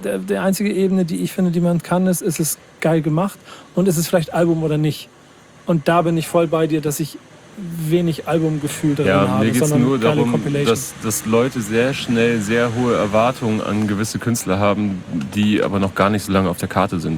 Ebene, die ich finde, die man kann, ist es geil gemacht und ist es vielleicht Album oder nicht. Und da bin ich voll bei dir, dass ich wenig Albumgefühl drin Ja, habe, mir geht es sondern nur geile darum, Compilation. dass Leute sehr schnell sehr hohe Erwartungen an gewisse Künstler haben, die aber noch gar nicht so lange auf der Karte sind.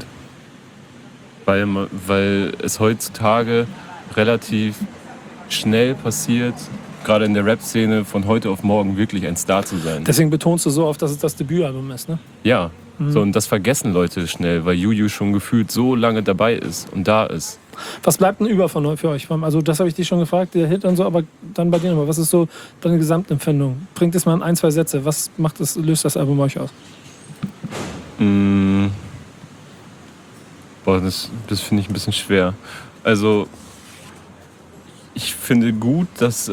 Weil es heutzutage relativ schnell passiert, gerade in der Rap-Szene, von heute auf morgen wirklich ein Star zu sein. Deswegen betonst du so oft, dass es das Debütalbum ist, ne? Ja, So, und das vergessen Leute schnell, weil Juju schon gefühlt so lange dabei ist und da ist. Was bleibt denn über für euch? Also das habe ich dich schon gefragt, der Hit und so, aber dann bei dir nochmal. Was ist so deine Gesamtempfindung? Bringt es mal in 1, 2 Sätze. Was löst das Album euch aus? Boah, das finde ich ein bisschen schwer. Also, ich finde gut, dass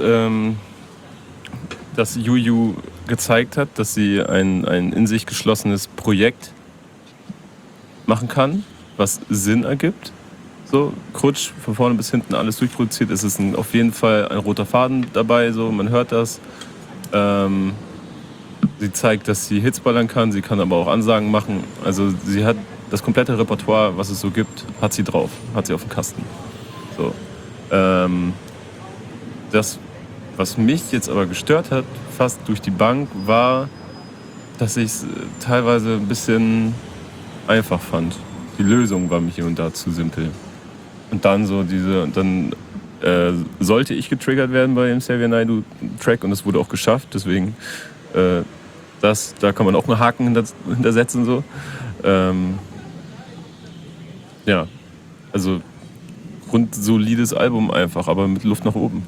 Juju gezeigt hat, dass sie ein in sich geschlossenes Projekt machen kann, was Sinn ergibt. So, Krutsch, von vorne bis hinten alles durchproduziert. Es ist auf jeden Fall ein roter Faden dabei, so, man hört das. Sie zeigt, dass sie Hits ballern kann, sie kann aber auch Ansagen machen. Also sie hat das komplette Repertoire, was es so gibt, hat sie drauf, hat sie auf dem Kasten. So. Das, was mich jetzt aber gestört hat, fast durch die Bank, war, dass ich es teilweise ein bisschen einfach fand. Die Lösung war mir hier und da zu simpel. Und dann so sollte ich getriggert werden bei dem Xavier Naidoo Track und das wurde auch geschafft, deswegen da kann man auch einen Haken hintersetzen. So. Ja, also grundsolides Album einfach, aber mit Luft nach oben.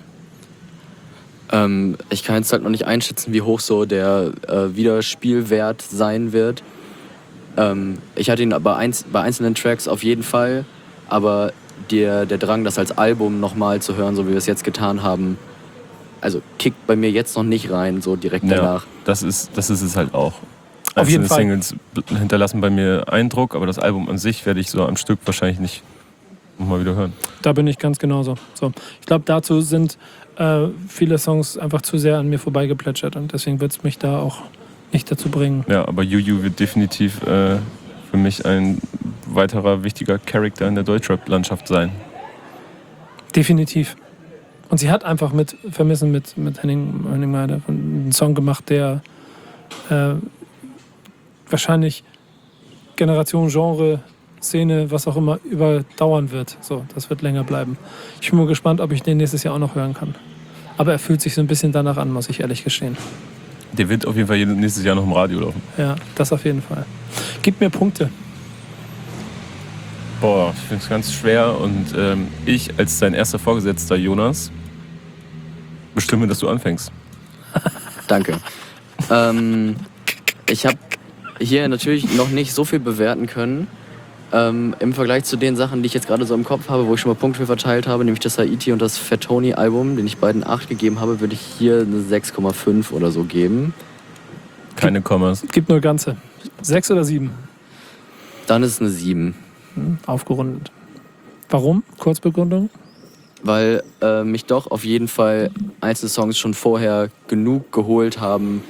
Ich kann jetzt halt noch nicht einschätzen, wie hoch so der Wiederspielwert sein wird. Ich hatte ihn bei einzelnen Tracks auf jeden Fall, aber der Drang, das als Album nochmal zu hören, so wie wir es jetzt getan haben, also kickt bei mir jetzt noch nicht rein, so direkt danach. Das ist es halt auch. Auf jeden Fall. Singles hinterlassen bei mir Eindruck, aber das Album an sich werde ich so am Stück wahrscheinlich nicht nochmal wieder hören. Da bin ich ganz genauso. So. Ich glaube, dazu sind viele Songs einfach zu sehr an mir vorbeigeplätschert und deswegen wird es mich da auch nicht dazu bringen. Ja, aber Juju wird definitiv für mich ein weiterer wichtiger Charakter in der Deutschrap-Landschaft sein. Definitiv. Und sie hat einfach mit Vermissen mit Henning Meider einen Song gemacht, der wahrscheinlich Generation, Genre, Szene, was auch immer, überdauern wird. So, das wird länger bleiben. Ich bin mal gespannt, ob ich den nächstes Jahr auch noch hören kann. Aber er fühlt sich so ein bisschen danach an, muss ich ehrlich gestehen. Der wird auf jeden Fall nächstes Jahr noch im Radio laufen. Ja, das auf jeden Fall. Gib mir Punkte. Boah, ich finde es ganz schwer und ich als dein erster Vorgesetzter, Jonas, bestimme, dass du anfängst. Danke. Ich habe hier natürlich noch nicht so viel bewerten können. Im Vergleich zu den Sachen, die ich jetzt gerade so im Kopf habe, wo ich schon mal Punkte für verteilt habe, nämlich das Haiti und das Fatoni-Album, den ich beiden 8 gegeben habe, würde ich hier eine 6,5 oder so geben. Keine Kommas. Gibt nur Ganze. 6 oder 7? Dann ist es eine 7. Aufgerundet. Warum? Kurzbegründung? Weil mich doch auf jeden Fall einzelne Songs schon vorher genug geholt haben.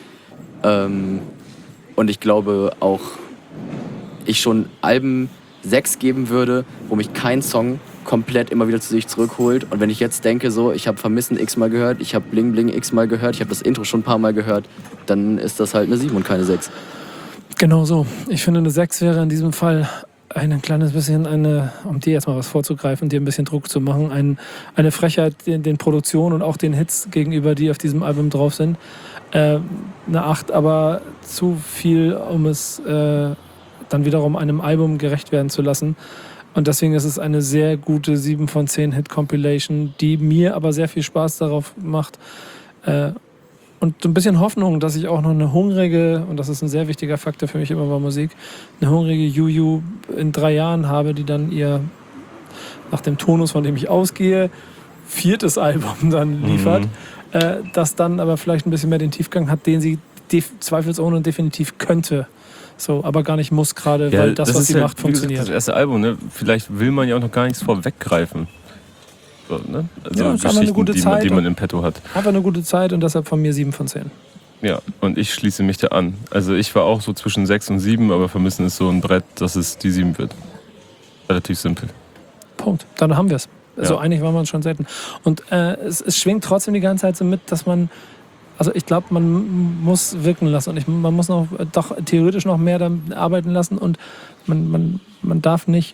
Und ich glaube auch, ich schon Alben 6 geben würde, wo mich kein Song komplett immer wieder zu sich zurückholt. Und wenn ich jetzt denke, so, ich habe Vermissen x-mal gehört, ich habe Bling Bling x-mal gehört, ich habe das Intro schon ein paar Mal gehört, dann ist das halt eine 7 und keine 6. Genau so. Ich finde, eine 6 wäre in diesem Fall ein kleines bisschen um dir erstmal was vorzugreifen, dir ein bisschen Druck zu machen, eine Frechheit den Produktionen und auch den Hits gegenüber, die auf diesem Album drauf sind. Eine 8, aber zu viel, um es dann wiederum einem Album gerecht werden zu lassen. Und deswegen ist es eine sehr gute 7 von 10 Hit-Compilation, die mir aber sehr viel Spaß darauf macht. Und so ein bisschen Hoffnung, dass ich auch noch eine hungrige, und das ist ein sehr wichtiger Faktor für mich immer bei Musik, eine hungrige Juju in 3 Jahren habe, die dann ihr, nach dem Tonus, von dem ich ausgehe, 4. Album dann liefert, das dann aber vielleicht ein bisschen mehr den Tiefgang hat, den sie zweifelsohne und definitiv könnte. So, aber gar nicht muss gerade, weil das was sie macht, funktioniert. Das erste Album, ne? Vielleicht will man ja auch noch gar nichts vorweggreifen. So, ne? Also ja, Geschichten, eine gute Zeit, die man im Petto hat. Einfach eine gute Zeit und deshalb von mir 7 von 10. Ja, und ich schließe mich da an. Also ich war auch so zwischen 6 und 7, aber Vermissen ist so ein Brett, dass es die 7 wird. Relativ simpel. Punkt. Dann haben wir es. Ja. So einig waren wir uns schon selten. Und es schwingt trotzdem die ganze Zeit so mit, dass man, also ich glaube, man muss wirken lassen und man muss noch doch theoretisch noch mehr damit arbeiten lassen und man darf nicht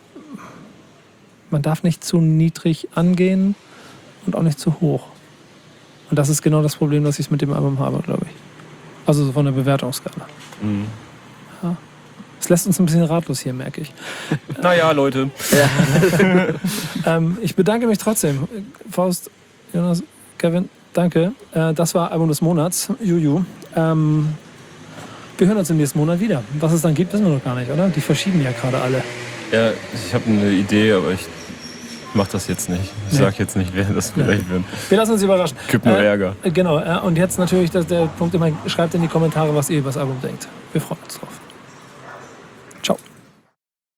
zu niedrig angehen und auch nicht zu hoch. Und das ist genau das Problem, das ich mit dem Album habe, glaube ich. Also so von der Bewertungsskala. Es lässt uns ein bisschen ratlos hier, merke ich. Naja, Leute. Ich bedanke mich trotzdem. Faust, Jonas, Kevin, danke. Das war Album des Monats, Juju. Wir hören uns im nächsten Monat wieder. Was es dann gibt, wissen wir noch gar nicht, oder? Die verschieben ja gerade alle. Ja, ich habe eine Idee, aber ich mach das jetzt nicht. Ich sag jetzt nicht, wer das vielleicht wird. Wir lassen uns überraschen. Gibt nur Ärger. Genau. Und jetzt natürlich der Punkt immer, schreibt in die Kommentare, was ihr über das Album denkt. Wir freuen uns drauf.